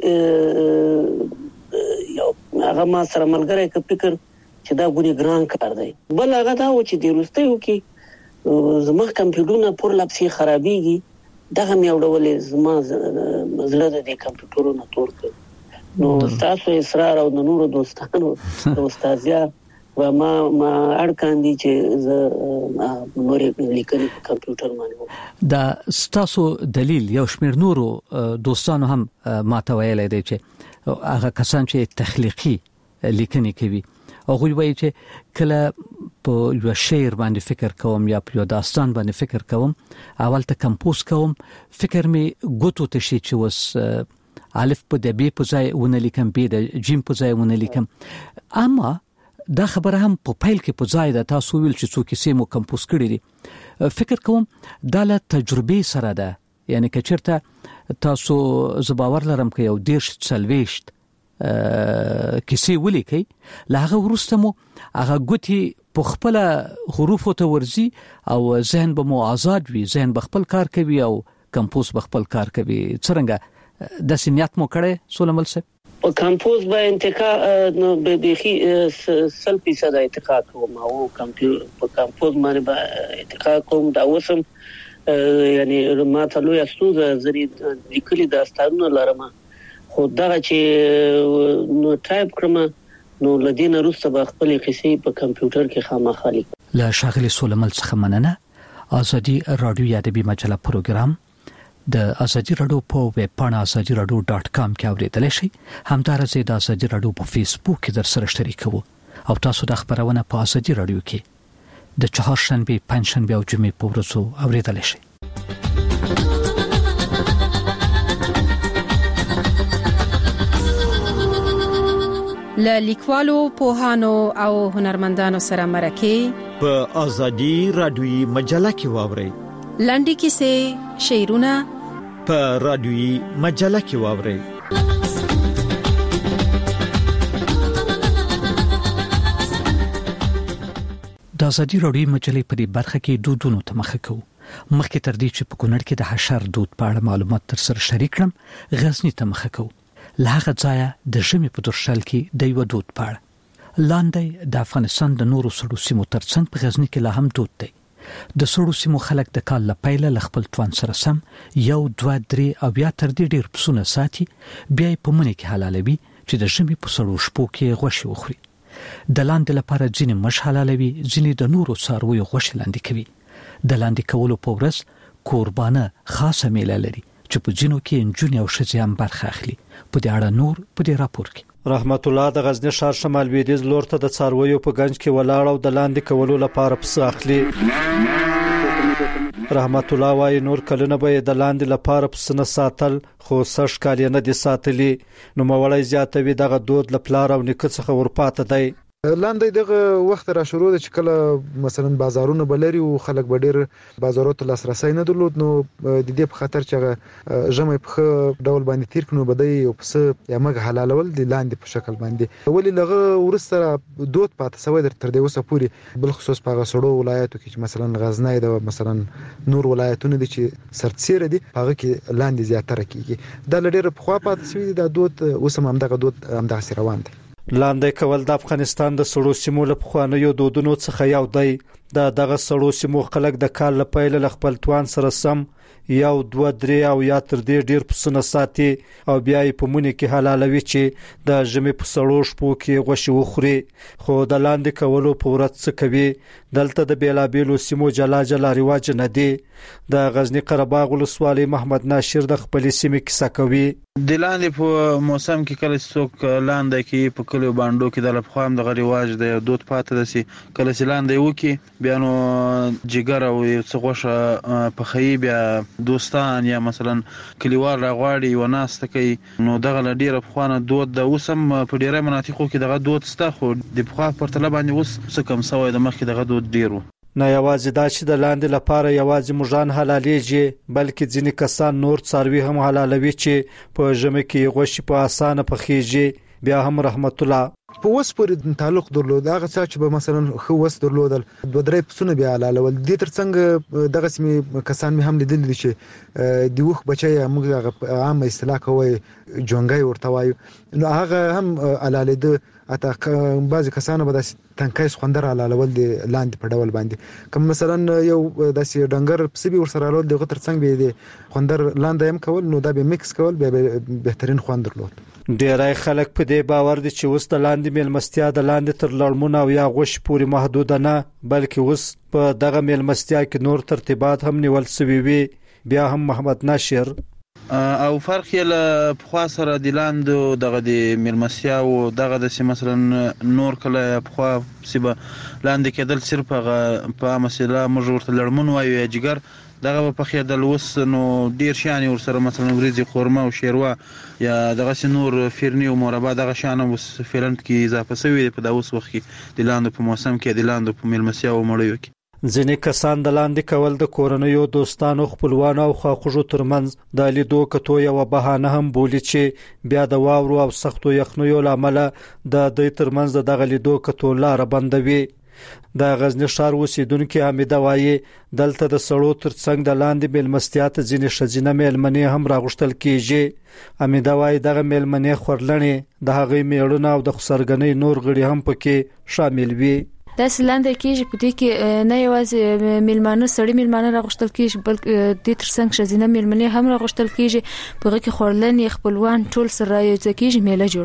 یو هغه ما سره ملګری ک فکر چې دا ګوري ګران کار دی بل هغه دا و چې د روستیو کې زما کمپیوټرونه پر لپسي خرابيږي دغه مې وړولې زما زړه د کمپیوټرونو تور کړ نو تاسو اصرار او د نورو دوستانو استادیا و ما اړکاندي چې ز نور لیکل کمپیوټر باندې دا تاسو دلیل یو شمیر نورو دوستانو هم ماته ویلای دی چې هغه کسان چې تخلیقي لیکنې کوي او غوي چې کله په یو شعر باندې فکر کوم یا په یو داستان باندې فکر کوم اول ته کمپوز کوم فکر می ګوتو ته شي چې وس الف په د بي په ځای ونه لیکم بي د جیم په ځای ونه لیکم اما دا خبره هم په فایل کې په ځای د تاسو ویل چې څوک یې مو کمپوز کړی دي فکر کوم دا له تجربه سره ده یعنی کچرته تاسو زباور لرم کې یو دیش سلويشت کیسې ولیکي لاغه ورسته مو هغه ګوتی په خپل حروف ته ورزي او ذهن به مو آزاد وي ذهن به خپل کار کوي او کمپوز به خپل کار کوي څنګه د سنیات مو کړي سولمل صاحب په کمپوز به انتقال نو به بيخي 100% انتقال کوم او کمپیوټر په کمپوز باندې به انتقال کوم دا وسم یعنی ما ته لوی استوزه زری لیکلي داستانونه لرم خو دا چې نو ټایپ کړم نو لدین روسته به خپل قصې په کمپیوټر کې خامخا لیکم لا شاغلی سولمل څخه مننه ازادي رادیو یادبي مجله پروګرام د ازادي رادیو په ویب پاڼه azadiradio.com کې اوریدل شي. همدارسه د ازادي رادیو په فیسبوک کې در سره شریکو او تاسو د خبرونه په ازادي رادیو کې د چهارشنبه، پنځشنبه او جمعې په ورځو اوریدل شي. له لیکوالو، پوهانو او هنرمندانو سره مرکه په ازادي رادیوي مجله کې واورئ. لنډې کیسې، شعرونه په رادیوي مجله کې واورئ. د ازادي رادیوي مجلې په دې برخه کې دودونو ته مخه کوو. مخکې تر دې چې په کونړ کې د حشر دود په اړه معلومات تر سره شریک کړم، غزنی ته مخه کوو. لهغه ځایه د ژمي په درشل کې د یو دود په اړه. لاندې د افغانستان د نورو سړو سیمو ترڅنګ په غزنی کې لا هم دود دی. د سړو سیمو خلک د کال لپاره ل خپل توان سره سم 1 2 3 او بیا تر دې ډیر پسونه ساتي، بیا په منې کې حلالوي چې د ژمي په سړو شپو کې غوښه وخوري. د لاندې لپاره ځینې مش حلالوي، ځینې د نورو څارویو غوښه لاندې کوي. د لاندې کولو په ورځ قربانه خاصه میله لري چې په ځینو کې انجونې او ښځې هم برخه اخلي. په دې اړه نور په دې راپور کې رحمت الله د غزنی ښار شمال لویدیځ لور ته د څارویو په گنج کې ولاړ او د لاندې کولو لپاره پسه اخلي. رحمت الله وايي نور کلونه به د لاندې لپاره پسه نه ساتل، خو سش کال نه دي ساتلي. نو مولای زیاتوي دغه دود لپاره او نیکه څخه ورپاته دی. لاندې دغه وخت را شروع د چکله مثلا بازارونه بلري او خلک بډیر بازارونو ته لاسرسي نه درلود. نو د دې په خاطر چې جمع په ډول باندې تیر کړو بدای او پس یا مګ حلالول د لاندې په شکل باندې ولی لغه ورسره دوت پاتې سوی تر دې وسه پوری بل خصوص په غسړو ولایتو کې مثلا غزنی د مثلا نور ولایتونه دي چې سرتسیر دي هغه کې لاندې زیاتره کیږي. دا لډیر په خوا پاتې سوی د دوت وسه هم دغه دوت هم د روان دي. لاندې کول د افغانستان د سړو سیمو له پخوانیو دودونو څخه یو دی. دغه سړو سیمو خلک د کال لپاره ل خپل توان سره سم 1 2 3 او یا تر دې ډیر پسونه ساتي او بیا یې په مونږ کې حلالوي چې د ژمي په سړو شپو کې غوښه وخوري. خو د لاندې کولو په ورځ څه کوي؟ دلته د بیلابیلو سیمو جلا جلا رواج نه دي. د غزنی قرهباغ ولسوالۍ محمد ناشر د خپل سیمې کیسه کوي. د لاندې په موسم کې کله څوک لاندې کې په کلیو باندې کې د لپخوام د رواج د دود پاتې دي. کله چې لاندې وکي بیا نو جګر او څه غوښه په خی بیا دوستان یا مثلا کلیوال راغواړي و ناس تکي. نو دغه ډیره خوانه دود د وسم په ډیره مناطقو کې دغه دود ستا خو د بخوا پر طلب باندې وس څه کم سوې د مخکې دغه دود ډیرو. نه یوازې دا چې د لاندې لپاره یوازې مجان حلالېږي، بلکې ځینې کسان نور څاروي هم حلالوي چې په ژمي کې غوښه په اسانه پخېږي. بیا هم رحمت الله په وس پورې تعلق درلود. هغه څه چې به مثلا خو وس درلودل 2-3 پسونه بیا حلالول دي. ترڅنګ دغه سیمه کسان می هم لیدل دي چې دی وخ بچي موږ عام اصطلاح کوي جونګي ورته وایو. نو هغه هم حلالید. اته بعضی کسانو به د تنکای خوندر حلالول دي لاندې په ډول باندې. کوم مثلا یو د سی ډنګر پسبي ورسره حلال دغه ترڅنګ به دي خوندر لاندې هم کول. نو دا به میکس کول به بهترین خوند درلود. ډیرای خلک په دې باور دي چې وس د لاندې میلمستیا د لاندې تر لړمون او یا غوښ پورې محدود نه، بلکې وس په دغه میلمستیا کې نور ترتیبات هم نیول شوی وي. بیا هم محمد ناشر او فرق یې له پخوا سره د لاندو دغه د میلمستیا او دغه د مثلا نور کله پخوا سیبه لاندې کېدل صرف په مسله موږ ورته لړمون وایو یا جګر دغه په خېدل وس نو ډیر شان ورسره مثلا وریځي خورما او شیروا یا دغه نور فرنی او مربا دغه شان وس فلند کې اضافه شوی په داوس وخت کې د لاندو په موسم کې د لاندو په میلمستیا او مړیو کې ځینې کسان د لاندې کول د کورنیو دوستانو خپلوانو او خواخوږو ترمنځ د لیدو کتو یو بهانه هم بولی چې بیا د واورو او سختو یخنیو لامل د دوی ترمنځ دغه لیدو کتو لار بندوي. د غزنی ښار اوسیدونکو حمیده وایي دلته د سړو ترڅنګ د لاندې میلمستیا ته ځینې ښځینه میلمنې هم راغوښتل کیږي. حمیده وایي دغه میلمنې خورلنې د هغې میړونه او د خسرګنۍ نور غړي هم پکې شامل وي. د سلاندې کېږي په دې کې نه یوازې میلمانه سړی میلمانه راغوښتل کېږي بلکې د ترڅنګ ښځینه میلمنې هم راغوښتل کېږي. په هغه کې خورلنې خپلوان ټول سره یو ځای کېږي میله جوړي.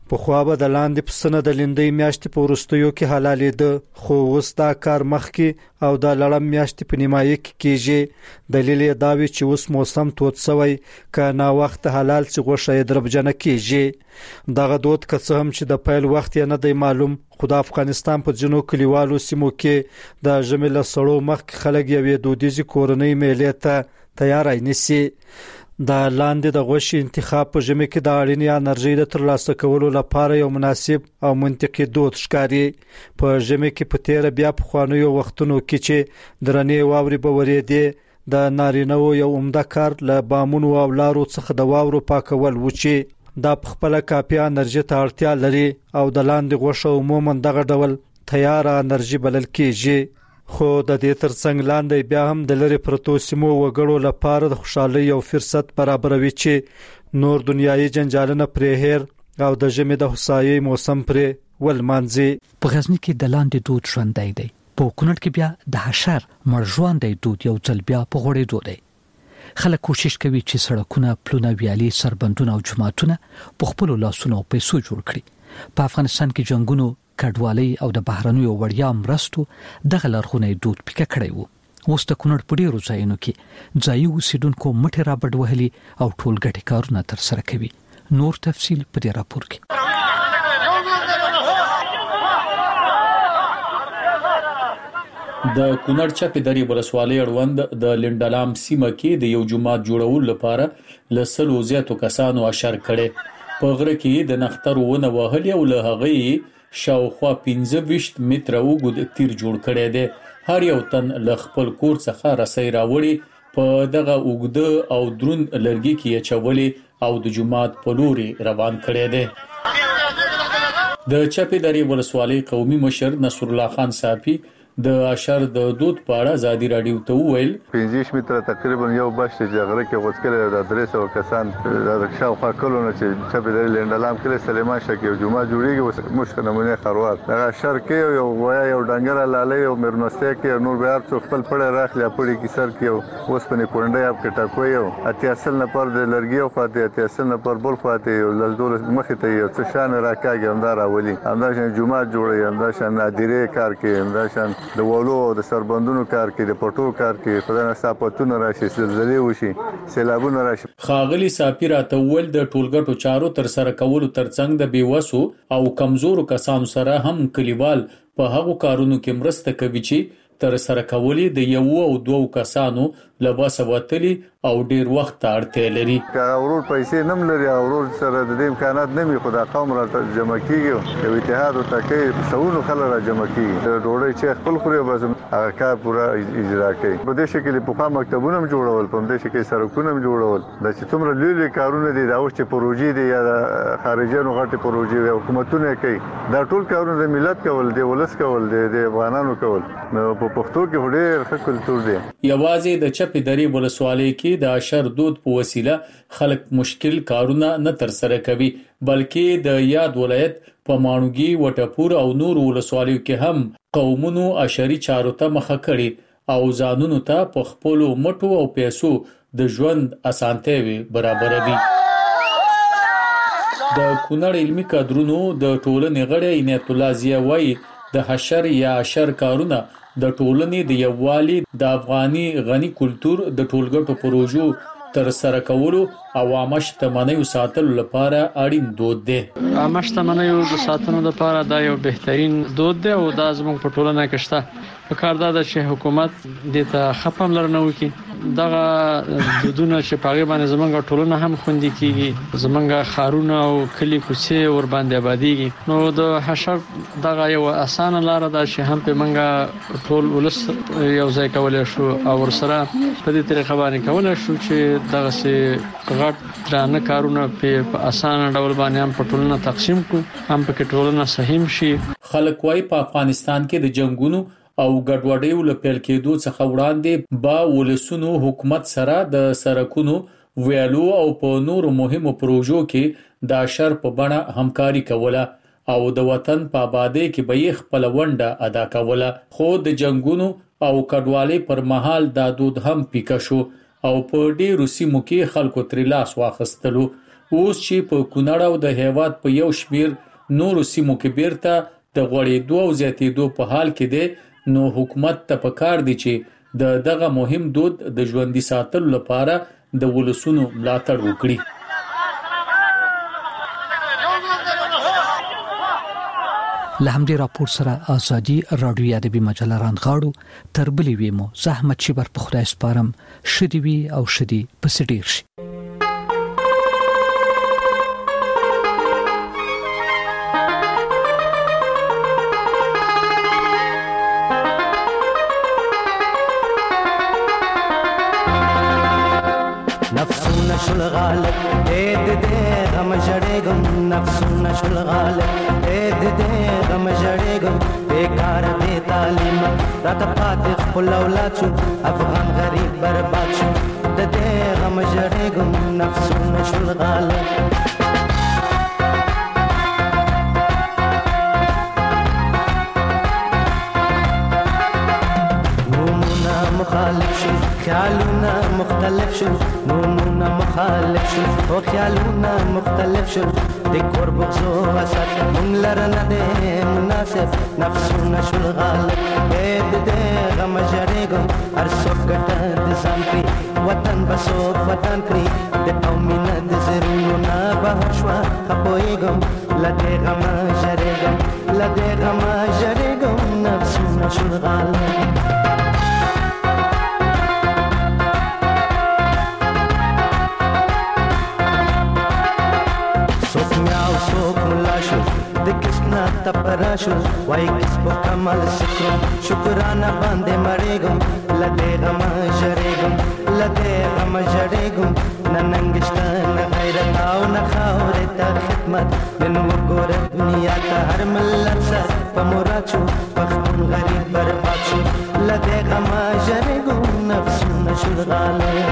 په خو به د لاندې پسنه د لندې میاشتې په ورستیو کې حلالې ده خو وستا کار مخ کې او د لړم میاشتې په نیمایي کې کېږي دلیل یې دا وی چې اوس موسم توت سوی ک نا وخت حلال چې غوښه دربجنه کېږي دغه دود که هم چې د پیل وخت یې نه دی معلوم خو د افغانستان په جنو کلیوالو سیمو کې د ژمي له سړو مخ خلک یوې دودیزي کورنۍ میلې ته تیاری نیسي د لاندې د غوښې انتخاب په ژمي کې د اړینې انرژي د ترلاسه کولو لپاره یو مناسب او منطقي دود ښکاري په ژمي کې په تیر بیا په خوانیو وختونو کې چې درنې واوري به ورېدې د نارینه یو عمده کار له بامونو او لارو څخه د واورو پاکول و چې د خپل کافي انرژي ته اړتیا لري او د لاندې غوښه عموما دغه ډول تیار انرژي بلل کېږي خو د دې ترڅنګ لاندې بیا هم د لری پرتو سیمو وګړو لپاره د خوشحالي او فرصت برابروي چې نور دنیايي جنجالونه پرې هیر او د ژمي د هوسایي موسم پرې ولمانځي په غزنی کې د لاندې دود ژوندۍ دی په کونړ کې بیا د حشر مرژوندۍ دود یو ځل بیا په غوړې دود دی خلک کوشش کوي چې سړکونه پلونه ویالي سربندونه او جماعتونه په خپل لاسونو او پیسو جوړ کړي په افغانستان کې جنگونو کډوالۍ او د بهرنیو وړیا مرستو دغه لرغونی دود پکې کړی وو اوس د کونړ په ډیرو ځایونو کې ځایي اوسیدونکو مټې رابډ وهلي او ټول ګټي کارونه تر سره کوي نور تفصیل په دې راپور کې د کونړ چپې درې ولسوالۍ اړوند د لندلام سیمه کې د یو جماعت جوړولو لپاره لسلو زیاتو کسانو اشر کړي په غره کې د نختر ونه وهلي او له هغه شاوخوا 15 متره وګد تیر جوړ کړي دي هر یو تن ل خپل کور څخه رسۍ راوړي په دغه وګد او درون لرګي کې چولي او د جماعت په لوري روان کړي دي د چپې درې ولسوالۍ قومي مشر نصر الله خان صافي د اشر د دود په اړه ازادي رادیو ته وویل 15 متره تقریبا یو بشت جغره کې غوښکل د 300 کسان د شاوخوا کلونه چې چپې درې لندلام کې سلیمان شکه جمعه جوړیږي مشکل نمونه خروات د اشر کې یو ویا یو ډنګر لاله یو مرنسته کې نور بیا څو خپل پړه راخلي پړي کې سر کې اوس په کونډه اپ کې ټاکوي یو اتیا اصل نه پر د لرګي او خاطه اتیا اصل نه پر بل خاطه یو لزدول مخې ته یو څه شان راکاږي همدار اولی همدار جمعه جوړي همدار شان نادره کار کې همدار شان د ولو د سربندونو کار کې د پټو کار کې خدای صاحبونه راشي زلزلې وشي سیلابونه راشي خاغلی صافی راته ول د ټولګټو چارو تر سره کولو ترڅنګ د بیوسو او کمزورو کسانو سره هم کلیوال په هغو کارونو کې مرسته کوي چې تر سره کولې د یو او دوه کسانو لباس وتلی او ډیر وخت اړتیا لري اورور پیسې نم لري اورور سره د دې امکانات نمي خدای قوم را جمع کیږي د اتحاد او تکي سونو خلک را جمع کیږي د ډوړې چې خپل خوري بس هغه کار پورا اجرا کوي په دې شکل په خامه مکتبونه جوړول په دې شکل سرکونه جوړول د چې څومره لوی کارونه دي دا اوس چې پروژې دي یا خارجيانو غټي پروژې او حکومتونه کوي دا ټول کارونه د ملت کول دي ولس کول دي د افغانانو کول نو په پښتو کې ډېر ښه کلتور دی یوازې د چپې درې ولسوالۍ کې د اشر دود په وسیله خلک مشکل کارونه نه تر سره کوي بلکې د یاد ولایت په مانوګي وټپور او نور ولسوالیو کې هم قومونو اشری چارو ته مخه کړي او ځانونو ته په خپل مټو او پیسو د ژوند اسانتیاوي برابروي د کونړ علمي کادرونو د ټولنې غړي عنایت الله زیه وایي د حشر یا اشر کارونه د ټولنې د یووالي د افغاني غني کلچر د ټولګټو پروژو تر سره کولو او عامه شتمنیو ساتلو لپاره اړین دود دی. عامه شتمنیو د ساتنې لپاره دا یو بهترین دود دی او دا زموږ په ټولنه کې شته. په کار دا چې حکومت د ته خپم لرنه وکي دغه دودونه چې په غیبه زمونږ ټولنه هم خوندې کیږي زمونږ خارونه او کلی کوڅې ور باندې آبادیږي نو د حشر دغه یو اسانه لار ده چې هم په منګه ټول ولس یو ځای کولای شو او ورسره په دې طریقه باندې کولای شو چې دغه سي غټ درانه کارونه په اسانه ډول باندې هم په ټولنه تقسیم کو هم په ټولنه سهم شي. خلک وايي په افغانستان کې د جنگونو او ګډوډیو لپاره کېدو څخه وړاندې با ولسونو حکومت سره د سرکونو ویالو او په نور مهمو پروژو کې د اشر په بڼه همکاري کوله او د وطن په آبادی کې به یې خپل ونډه ادا کوله خو د جنگونو او کډوالۍ پر مهال د دود هم پیکه شو او په ډیرو سیمو کې خلکو تر لاس واخستلو اوس چې په کونړ او د هیواد په یو شمیر نورو سیمو کې بیرته د غوړېدو او زیاتېدو په حال کې دی، نو حکومت ته پکار دی چې دغه مهم دود د ژوندۍ ساتلو لپاره د ولسونو ملاتړ وکړي. له همدې راپور سره ازادي رادیو ادبي مجله رانغاړو تر بلې ویمو زحمت شبر په خدای سپارم شدي وي او شدي پس ډیر شي. نفسونه شل غالب دې غم جړېګم، نفسونه شل غالب دې غم جړېګم، بیکار بے تعلیم راته پاتې خپل اولاد شو، افغان غریب برباد شو، دې غم جړېګم، نفسونه شل غالب. مخالف شو خیالونه مختلف شو، نومونه مخالف شو او خیالونه مختلف شو، د کور بغزو وسط مونږ لره نه دی مناسب، نفسونه شول غالب دې غم جړېګم، هر څوک ګټه د ځان کړي، وطن به څوک وطن کړي، د قومینه د زړونو نه بهر شوه خپویږم، له دې غمه جړېګم، له دې غمه جړېګم، نفسونه شول غالب. تپراشو وای کس په کمال شکر شکرانه باندې مړېګم، لدې غم جړېګم، لدې غم جړېګم، ننګشته نه غیرت او نه خاورې ته خدمت، نن وګوره دنیا ته هر ملت سره په مراد شو، پښتون غریب برباد شو، لدې غم جړېګم، نفسونه شول غالب.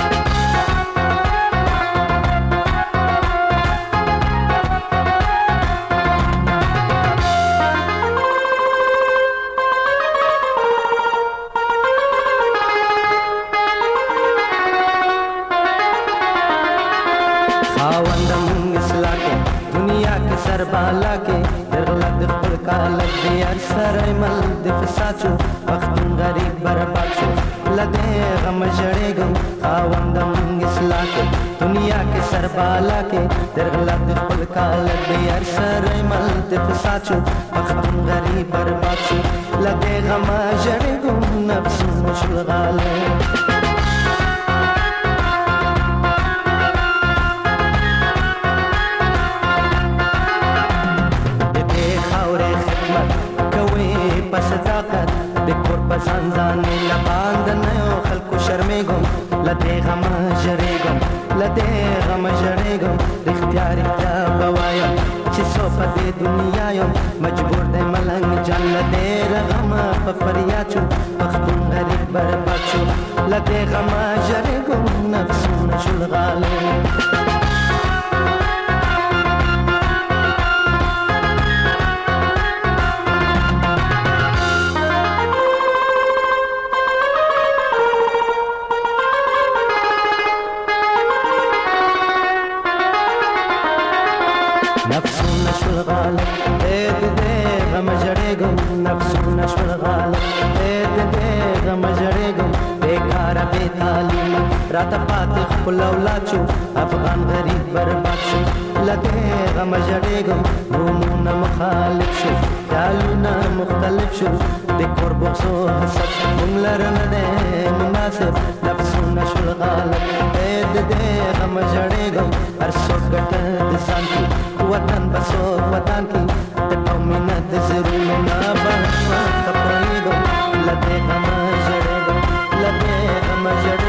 بالا کې درغلط خپل کالک دی هر سره مل د فساد شو، پښتون غریب برباد شو، لدې غم جړېګم، خاوندم اصلاح کې دنیا کې سر بالا کې درغلط خپل کالک دی هر سره مل د فساد شو، پښتون غریب برباد شو، لدې غم جړېګم، نفسونه شول غالب. صداقت د کور په ځانځانې لباند نه یو خلکو شرمېږم، لدې غم جړېږم، لدې غم جړېږم، رښتیا رښتیا به وایم چې څو په دې دنیا یم، مجبور دی ملنګ جان لدې غم په فریاد شو، پښتون غریب برباد شو، لدې غم جړېږم، نفسونه شول غالب. نفسونه شول غالب دې غم جړېګم، نفسونه شول غالب دې غم جړېګم، بیکار بے تعلیم راته پاتې خپل اولاد شو، افغان غریب برباد شو، لدې غم جړېګم، نومونه مخالف شو، خیالونه مختلف شو، د کور بغزو حسد مونږ لره نه دی مناسب، نفسونه شول غالب دې غم جړېګم، هر څوک ګټه د ځان کړي، وطن به څوک وطن کړي، د قومینه د زړونو نه بهر شوه خپویږم، له دې غمه ژړېږم، له دې غمه ژړېږم.